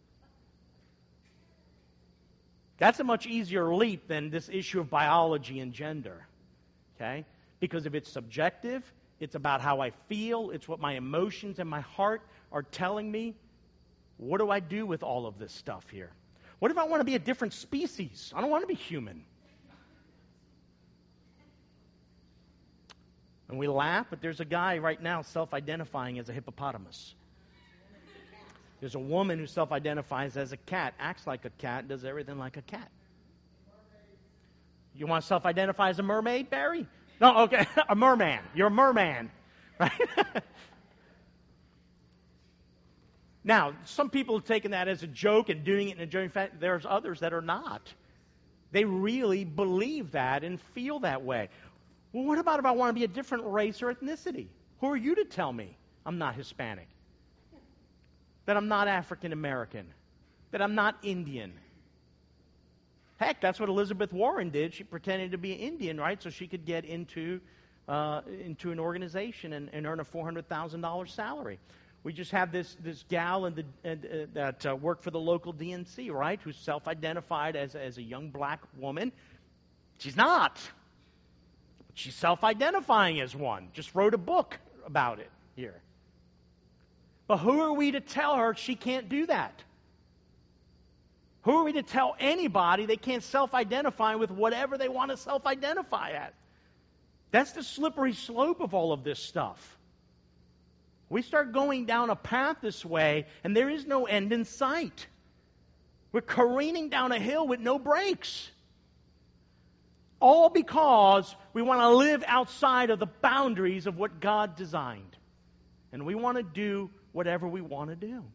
That's a much easier leap than this issue of biology and gender. Okay? Because if it's subjective, it's about how I feel, it's what my emotions and my heart are telling me. What do I do with all of this stuff here? What if I want to be a different species? I don't want to be human. And we laugh, but there's a guy right now self-identifying as a hippopotamus. There's a woman who self-identifies as a cat, acts like a cat, does everything like a cat. You want to self-identify as a mermaid, Barry? No, okay, a merman. You're a merman, right? Now, some people have taken that as a joke and doing it in a joking fashion. There's others that are not. They really believe that and feel that way. Well, what about if I want to be a different race or ethnicity? Who are you to tell me I'm not Hispanic? That I'm not African American? That I'm not Indian? Heck, that's what Elizabeth Warren did. She pretended to be Indian, right, so she could get into an organization and earn a $400,000 salary. We just have this gal that worked for the local DNC, right, who's self-identified as a young black woman. She's not. She's self-identifying as one. Just wrote a book about it here. But who are we to tell her she can't do that? Who are we to tell anybody they can't self-identify with whatever they want to self-identify as? That's the slippery slope of all of this stuff. We start going down a path this way, and there is no end in sight. We're careening down a hill with no brakes. All because we want to live outside of the boundaries of what God designed. And we want to do whatever we want to do.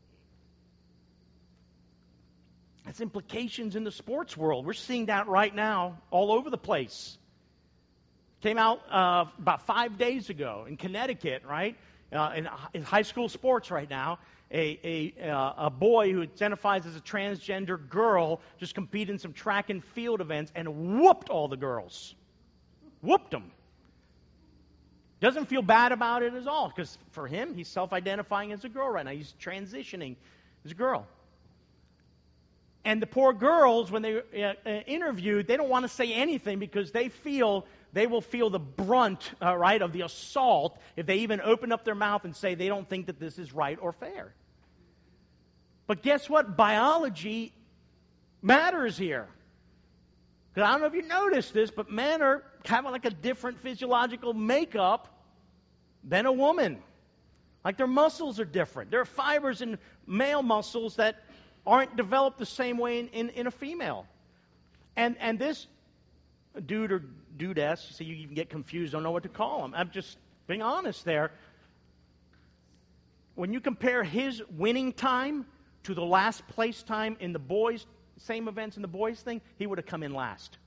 That's implications in the sports world. We're seeing that right now all over the place. Came out about 5 days ago in Connecticut, right? In high school sports right now, a boy who identifies as a transgender girl just competed in some track and field events and whooped all the girls. Whooped him. Doesn't feel bad about it at all, because for him, he's self-identifying as a girl right now. He's transitioning as a girl. And the poor girls, when they're interviewed, they don't want to say anything because they will feel the brunt, right, of the assault if they even open up their mouth and say they don't think that this is right or fair. But guess what? Biology matters here. Because I don't know if you noticed this, but men are kind of like a different physiological makeup than a woman. Like their muscles are different. There are fibers in male muscles that aren't developed the same way in a female. And this dude or dudess, so you can get confused, don't know what to call him. I'm just being honest there. When you compare his winning time to the last place time in the boys' same events in the boys' thing, he would have come in last.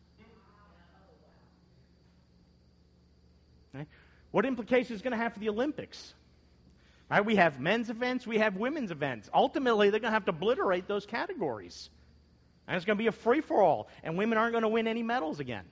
Okay? What implications is it going to have for the Olympics? Right? We have men's events, we have women's events. Ultimately, they're going to have to obliterate those categories. And it's going to be a free-for-all. And women aren't going to win any medals again.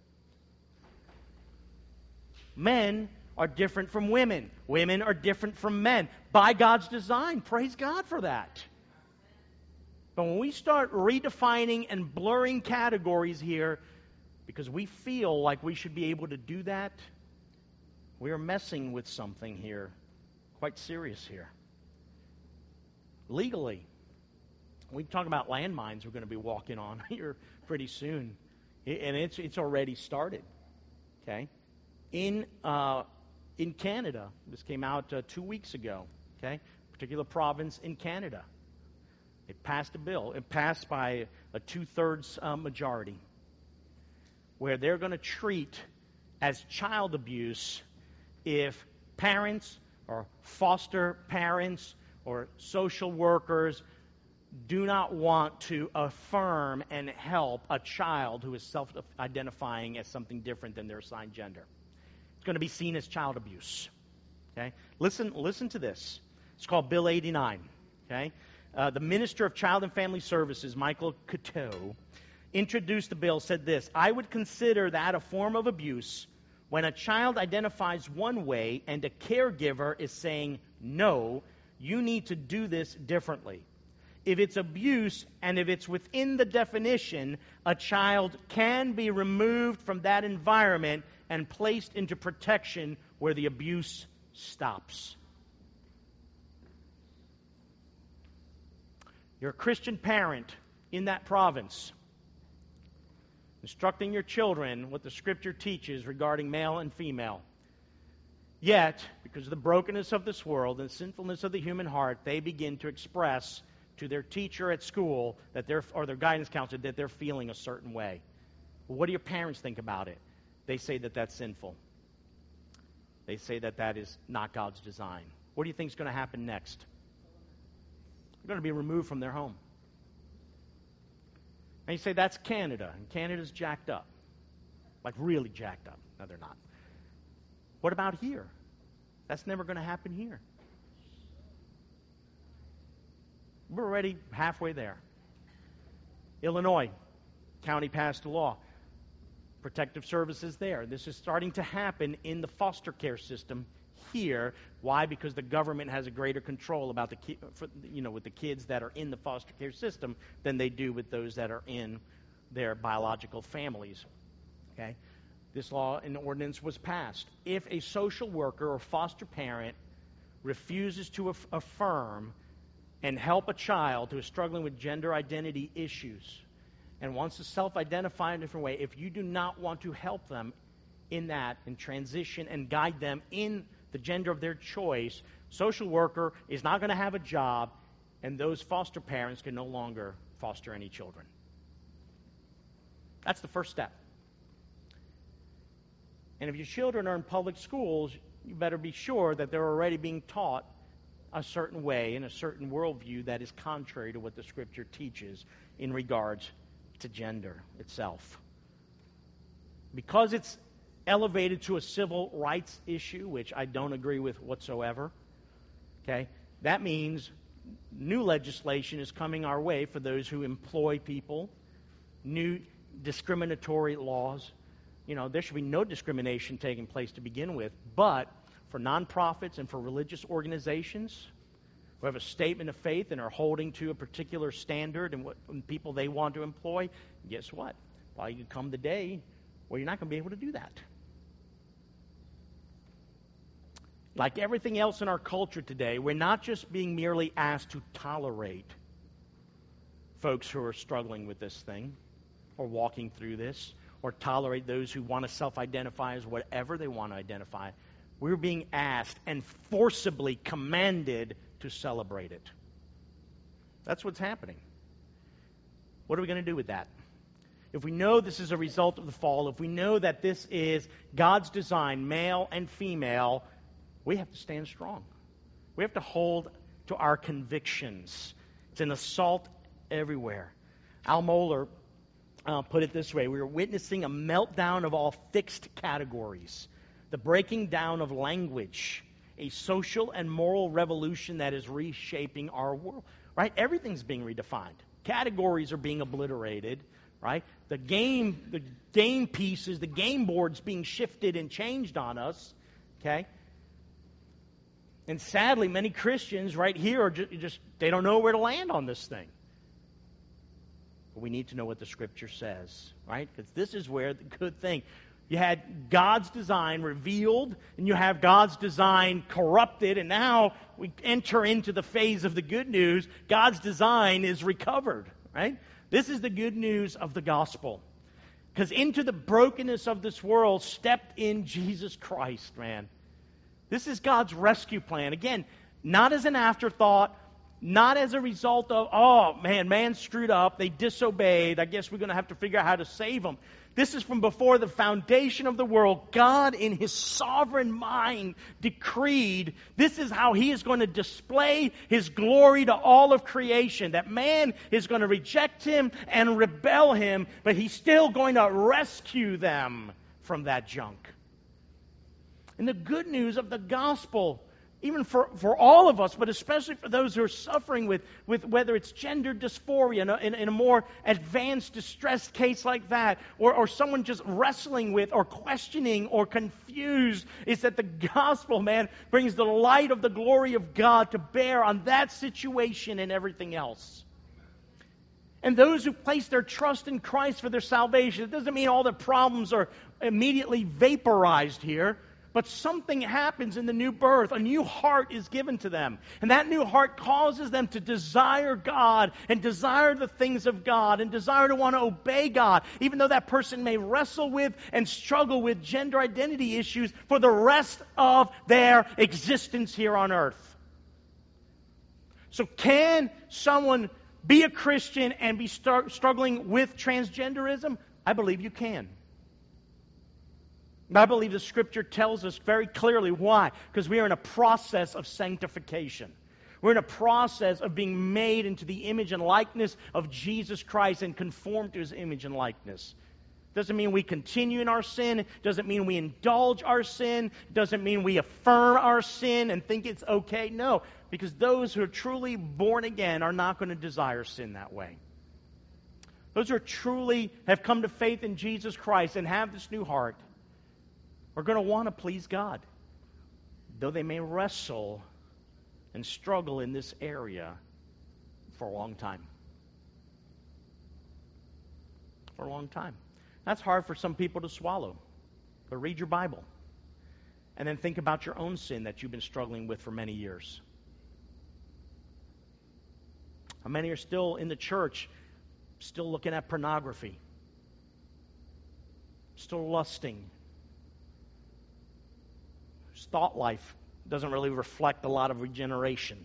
Men are different from women. Women are different from men. By God's design. Praise God for that. But when we start redefining and blurring categories here, because we feel like we should be able to do that, we are messing with something here, quite serious here. Legally, we talk about landmines we're going to be walking on here pretty soon, and it's already started. Okay, in Canada, this came out 2 weeks ago. Okay, particular province in Canada. It passed a bill. It passed by a 2/3 majority where they're going to treat as child abuse if parents or foster parents or social workers do not want to affirm and help a child who is self-identifying as something different than their assigned gender. It's going to be seen as child abuse. Okay? Listen to this. It's called Bill 89. Okay? The Minister of Child and Family Services, Michael Coteau, introduced the bill, said this: I would consider that a form of abuse when a child identifies one way and a caregiver is saying, no, you need to do this differently. If it's abuse and if it's within the definition, a child can be removed from that environment and placed into protection where the abuse stops. You're a Christian parent in that province, instructing your children what the Scripture teaches regarding male and female. Yet, because of the brokenness of this world and the sinfulness of the human heart, they begin to express to their teacher at school or their guidance counselor that they're feeling a certain way. Well, what do your parents think about it? They say that that's sinful. They say that that is not God's design. What do you think is going to happen next? They're going to be removed from their home. And you say, that's Canada, and Canada's jacked up. Like really jacked up. No, they're not. What about here? That's never going to happen here. We're already halfway there. Illinois, county passed a law. Protective services there. This is starting to happen in the foster care system here. Why? Because the government has a greater control about with the kids that are in the foster care system than they do with those that are in their biological families. Okay? This law and ordinance was passed. If a social worker or foster parent refuses to affirm and help a child who is struggling with gender identity issues and wants to self-identify in a different way, if you do not want to help them in that and transition and guide them in the gender of their choice, social worker is not going to have a job, and those foster parents can no longer foster any children. That's the first step. And if your children are in public schools, you better be sure that they're already being taught a certain way in a certain worldview that is contrary to what the Scripture teaches in regards to gender itself. Because it's elevated to a civil rights issue, which I don't agree with whatsoever, okay, that means new legislation is coming our way for those who employ people, new discriminatory laws, there should be no discrimination taking place to begin with. But for nonprofits and for religious organizations who have a statement of faith and are holding to a particular standard and people they want to employ, guess what? Probably could come the day where you're not going to be able to do that. Like everything else in our culture today, we're not just being merely asked to tolerate folks who are struggling with this thing or walking through this, or tolerate those who want to self-identify as whatever they want to identify. We're being asked and forcibly commanded to celebrate it. That's what's happening. What are we going to do with that? If we know this is a result of the fall, if we know that this is God's design, male and female, we have to stand strong. We have to hold to our convictions. It's an assault everywhere. Al Mohler put it this way: we are witnessing a meltdown of all fixed categories, the breaking down of language, a social and moral revolution that is reshaping our world. Right? Everything's being redefined. Categories are being obliterated. Right? The game pieces, the game board's being shifted and changed on us. Okay? And sadly, many Christians right here are just they don't know where to land on this thing. But we need to know what the Scripture says, right? Because this is where the good thing. You had God's design revealed, and you have God's design corrupted, and now we enter into the phase of the good news. God's design is recovered, right? This is the good news of the gospel. Because into the brokenness of this world stepped in Jesus Christ, man. This is God's rescue plan. Again, not as an afterthought, not as a result of, man screwed up, they disobeyed, I guess we're going to have to figure out how to save them. This is from before the foundation of the world. God, in His sovereign mind, decreed this is how He is going to display His glory to all of creation. That man is going to reject Him and rebel Him, but He's still going to rescue them from that junk. And the good news of the gospel, even for all of us, but especially for those who are suffering with whether it's gender dysphoria in a more advanced, distressed case like that, or someone just wrestling with or questioning or confused, is that the gospel, man, brings the light of the glory of God to bear on that situation and everything else. And those who place their trust in Christ for their salvation, it doesn't mean all their problems are immediately vaporized here. But something happens in the new birth. A new heart is given to them. And that new heart causes them to desire God and desire the things of God and desire to want to obey God, even though that person may wrestle with and struggle with gender identity issues for the rest of their existence here on earth. So can someone be a Christian and be struggling with transgenderism? I believe you can. I believe the Scripture tells us very clearly why. Because we are in a process of sanctification. We're in a process of being made into the image and likeness of Jesus Christ and conformed to His image and likeness. Doesn't mean we continue in our sin. Doesn't mean we indulge our sin. Doesn't mean we affirm our sin and think it's okay. No, because those who are truly born again are not going to desire sin that way. Those who truly have come to faith in Jesus Christ and have this new heart are going to want to please God, though they may wrestle and struggle in this area for a long time. For a long time. That's hard for some people to swallow. But read your Bible. And then think about your own sin that you've been struggling with for many years. How many are still in the church, still looking at pornography? Still lusting? Thought life doesn't really reflect a lot of regeneration.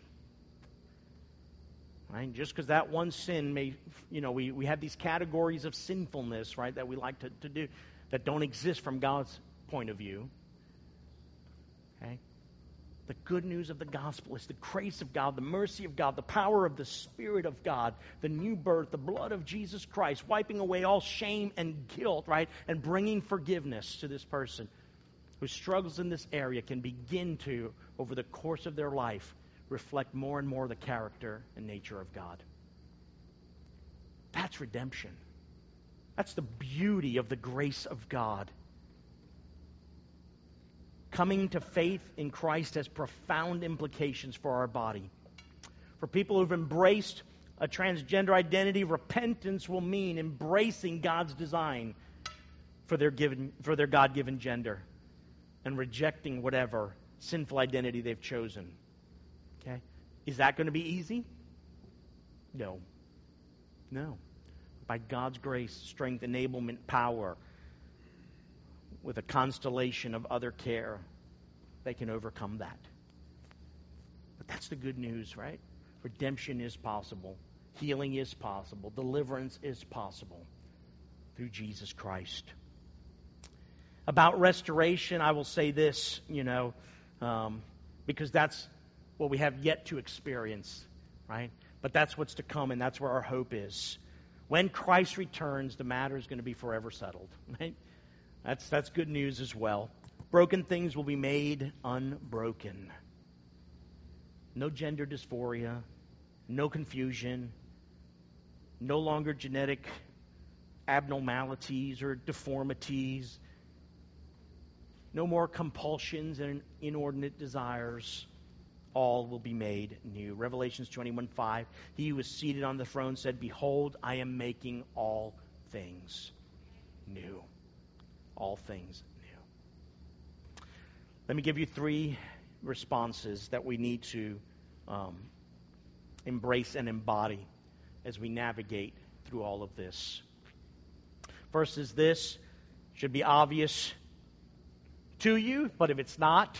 Right? Just because that one sin may, we have these categories of sinfulness, right, that we like to do, that don't exist from God's point of view. Okay? The good news of the gospel is the grace of God, the mercy of God, the power of the Spirit of God, the new birth, the blood of Jesus Christ, wiping away all shame and guilt, right, and bringing forgiveness to this person who struggles in this area can begin to, over the course of their life, reflect more and more the character and nature of God. That's redemption. That's the beauty of the grace of God. Coming to faith in Christ has profound implications for our body. For people who've embraced a transgender identity, repentance will mean embracing God's design for their God-given gender and rejecting whatever sinful identity they've chosen. Okay? Is that going to be easy? No. No. By God's grace, strength, enablement, power, with a constellation of other care, they can overcome that. But that's the good news, right? Redemption is possible. Healing is possible. Deliverance is possible through Jesus Christ. About restoration, I will say this, because that's what we have yet to experience, right? But that's what's to come, and that's where our hope is. When Christ returns, the matter is going to be forever settled, right? That's good news as well. Broken things will be made unbroken. No gender dysphoria, no confusion, no longer genetic abnormalities or deformities, no more compulsions and inordinate desires. All will be made new. Revelations 21:5. He who was seated on the throne said, "Behold, I am making all things new." All things new. Let me give you 3 responses that we need to embrace and embody as we navigate through all of this. First is this, should be obvious to you, but if it's not,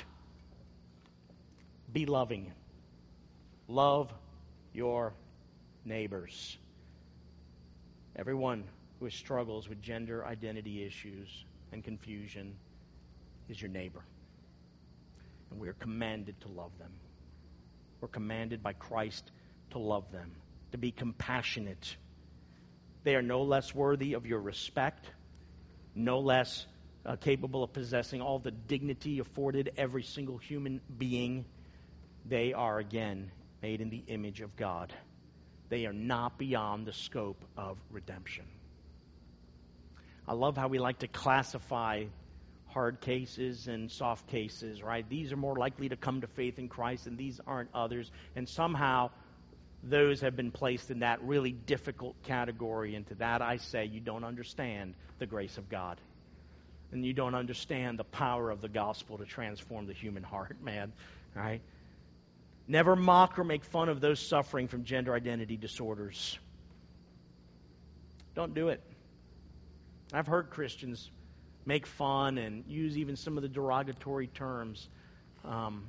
be loving. Love your neighbors. Everyone who struggles with gender identity issues and confusion is your neighbor. And we are commanded to love them. We're commanded by Christ to love them, to be compassionate. They are no less worthy of your respect, no less capable of possessing all the dignity afforded every single human being. They are, again, made in the image of God. They are not beyond the scope of redemption. I love how we like to classify hard cases and soft cases, right? These are more likely to come to faith in Christ, and these aren't others. And somehow those have been placed in that really difficult category. And to that I say, you don't understand the grace of God. And you don't understand the power of the gospel to transform the human heart, man. Right? Never mock or make fun of those suffering from gender identity disorders. Don't do it. I've heard Christians make fun and use even some of the derogatory terms. I'm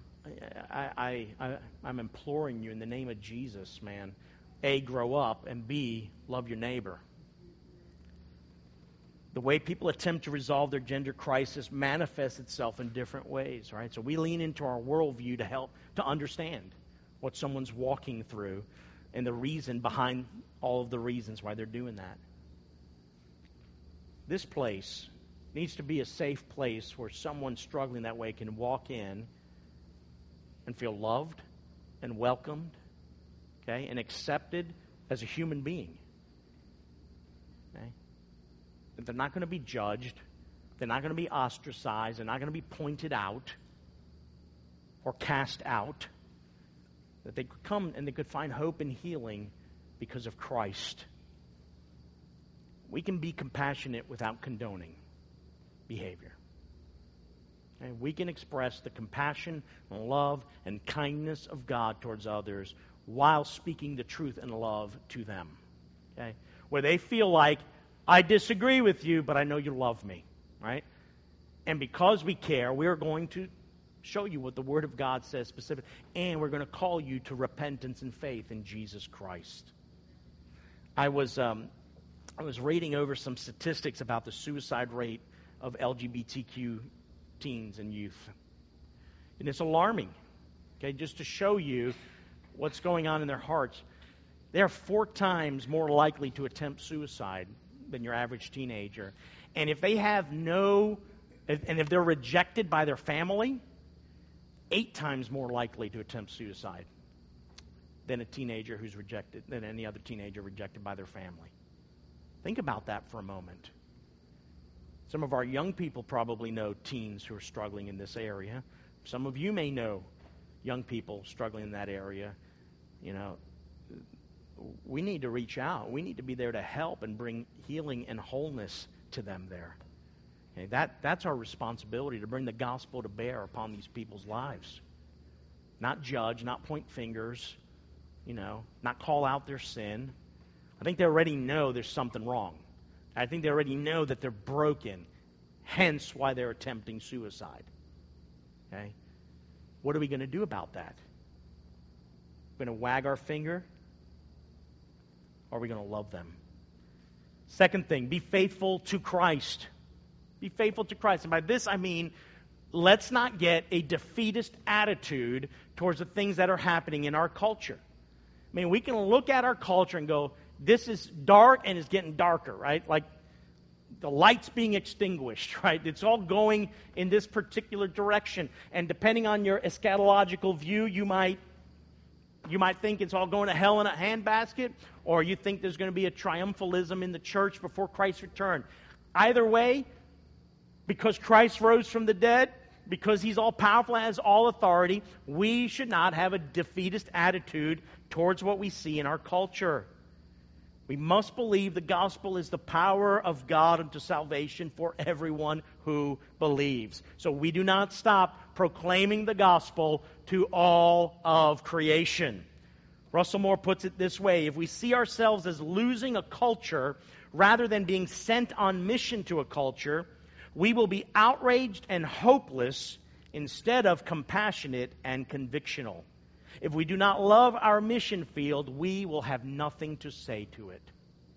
imploring you in the name of Jesus, man. A, grow up, and B, love your neighbor. The way people attempt to resolve their gender crisis manifests itself in different ways, right? So we lean into our worldview to help to understand what someone's walking through and the reason behind all of the reasons why they're doing that. This place needs to be a safe place where someone struggling that way can walk in and feel loved and welcomed, okay, and accepted as a human being. Okay? That they're not going to be judged, they're not going to be ostracized, they're not going to be pointed out or cast out. That they could come and they could find hope and healing because of Christ. We can be compassionate without condoning behavior. And we can express the compassion and love and kindness of God towards others while speaking the truth and love to them. Okay? Where they feel like, I disagree with you, but I know you love me. Right? And because we care, we're going to show you what the Word of God says specifically, and we're going to call you to repentance and faith in Jesus Christ. I was reading over some statistics about the suicide rate of LGBTQ teens and youth. And it's alarming, okay, just to show you what's going on in their hearts. They are 4 times more likely to attempt suicide than your average teenager. And if they have if they're rejected by their family, 8 times more likely to attempt suicide than a teenager who's rejected, than any other teenager rejected by their family. Think about that for a moment. Some of our young people probably know teens who are struggling in this area. Some of you may know young people struggling in that area. You know, we need to reach out. We need to be there to help and bring healing and wholeness to them there. Okay, that's our responsibility, to bring the gospel to bear upon these people's lives. Not judge, not point fingers, not call out their sin. I think they already know there's something wrong. I think they already know that they're broken, hence why they're attempting suicide. Okay? What are we going to do about that? We're going to wag our finger? Or are we going to love them? Second thing, be faithful to Christ. Be faithful to Christ. And by this I mean, let's not get a defeatist attitude towards the things that are happening in our culture. I mean, we can look at our culture and go, this is dark and it's getting darker, right? Like the light's being extinguished, right? It's all going in this particular direction. And depending on your eschatological view, you might think it's all going to hell in a handbasket, or you think there's going to be a triumphalism in the church before Christ's return. Either way, because Christ rose from the dead, because He's all-powerful and has all authority, we should not have a defeatist attitude towards what we see in our culture. We must believe the gospel is the power of God unto salvation for everyone who believes. So we do not stop proclaiming the gospel to all of creation. Russell Moore puts it this way: if we see ourselves as losing a culture rather than being sent on mission to a culture, we will be outraged and hopeless instead of compassionate and convictional. If we do not love our mission field, we will have nothing to say to it.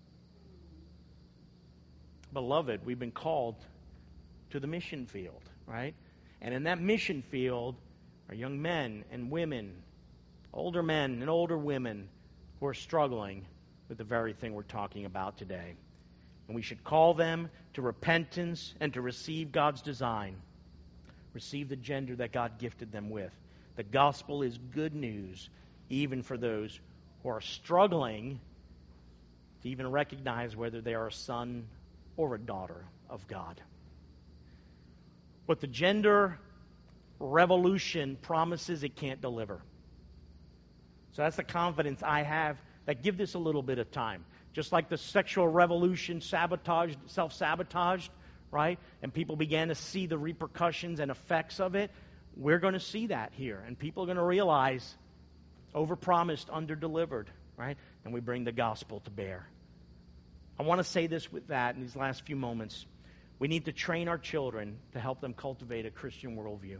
Beloved, we've been called to the mission field, right? And in that mission field are young men and women, older men and older women who are struggling with the very thing we're talking about today. And we should call them to repentance and to receive God's design. Receive the gender that God gifted them with. The gospel is good news even for those who are struggling to even recognize whether they are a son or a daughter of God. What the gender revolution promises, it can't deliver. So that's the confidence I have that give this a little bit of time. Just like the sexual revolution self-sabotaged, right? And people began to see the repercussions and effects of it. We're going to see that here. And people are going to realize overpromised, underdelivered, right? And we bring the gospel to bear. I want to say this with that in these last few moments. We need to train our children to help them cultivate a Christian worldview.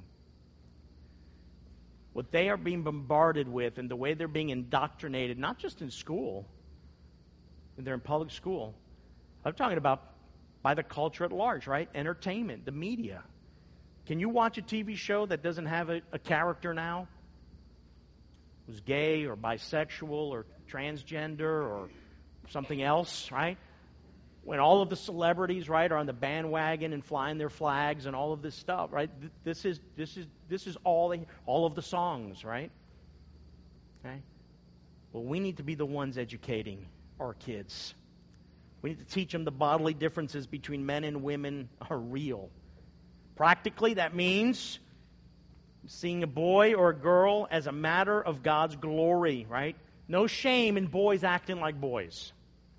What they are being bombarded with and the way they're being indoctrinated, not just in school, when they're in public school. I'm talking about by the culture at large, right? Entertainment, the media. Can you watch a TV show that doesn't have a character now who's gay or bisexual or transgender or something else, right? When all of the celebrities, right, are on the bandwagon and flying their flags and all of this stuff, right? This is all of the songs, right? Okay. Well, we need to be the ones educating our kids. We need to teach them the bodily differences between men and women are real. Practically, that means seeing a boy or a girl as a matter of God's glory, right? No shame in boys acting like boys.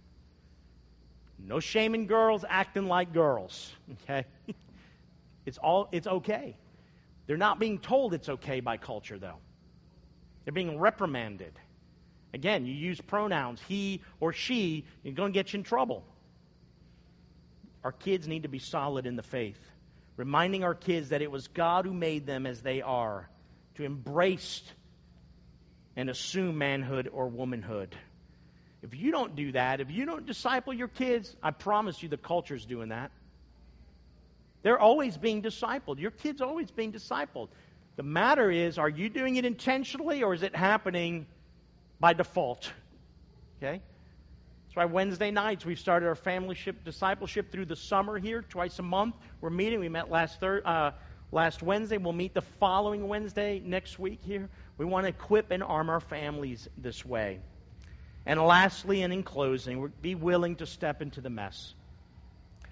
No shame in girls acting like girls, okay? It's okay. They're not being told it's okay by culture, though. They're being reprimanded. Again, you use pronouns, he or she, you're going to get you in trouble. Our kids need to be solid in the faith, reminding our kids that it was God who made them as they are, to embrace and assume manhood or womanhood. If you don't do that, if you don't disciple your kids, I promise you the culture's doing that. They're always being discipled. Your kid's always being discipled. The matter is, are you doing it intentionally or is it happening by default? Okay? That's why Wednesday nights we've started our family discipleship through the summer here, twice a month. We're meeting. We met last Wednesday. We'll meet the following Wednesday next week here. We want to equip and arm our families this way. And lastly, and in closing, be willing to step into the mess.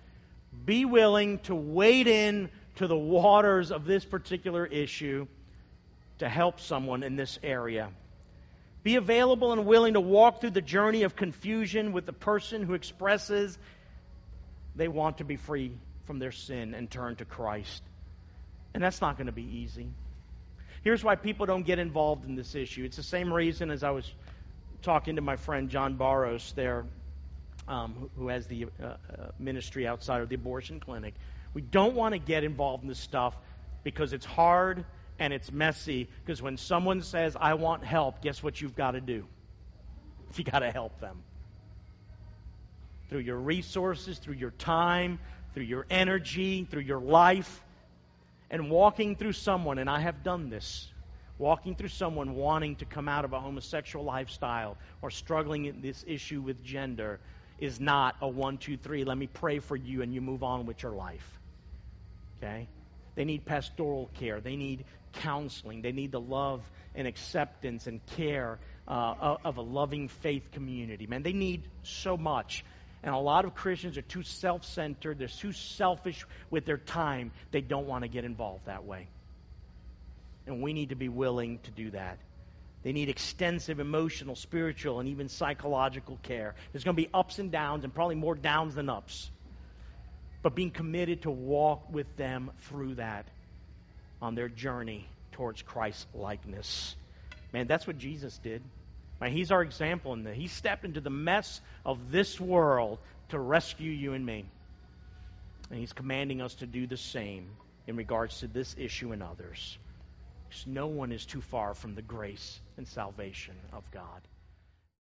Be willing to wade in to the waters of this particular issue to help someone in this area. Be available and willing to walk through the journey of confusion with the person who expresses they want to be free from their sin and turn to Christ. And that's not going to be easy. Here's why people don't get involved in this issue. It's the same reason as I was talking to my friend John Barros there, who has the ministry outside of the abortion clinic. We don't want to get involved in this stuff because it's hard and it's messy. Because when someone says, I want help, guess what you've got to do? You got to help them. Through your resources, through your time, through your energy, through your life. And walking through someone, and I have done this, walking through someone wanting to come out of a homosexual lifestyle or struggling in this issue with gender is not a 1, 2, 3, let me pray for you and you move on with your life. Okay? They need pastoral care. They need counseling. They need the love and acceptance and care of a loving faith community. Man, they need so much. And a lot of Christians are too self-centered. They're too selfish with their time. They don't want to get involved that way. And we need to be willing to do that. They need extensive emotional, spiritual, and even psychological care. There's going to be ups and downs, and probably more downs than ups. But being committed to walk with them through that on their journey towards Christ's likeness. Man, that's what Jesus did. Man, He's our example in that. He stepped into the mess of this world to rescue you and me. And He's commanding us to do the same in regards to this issue and others. Because no one is too far from the grace and salvation of God.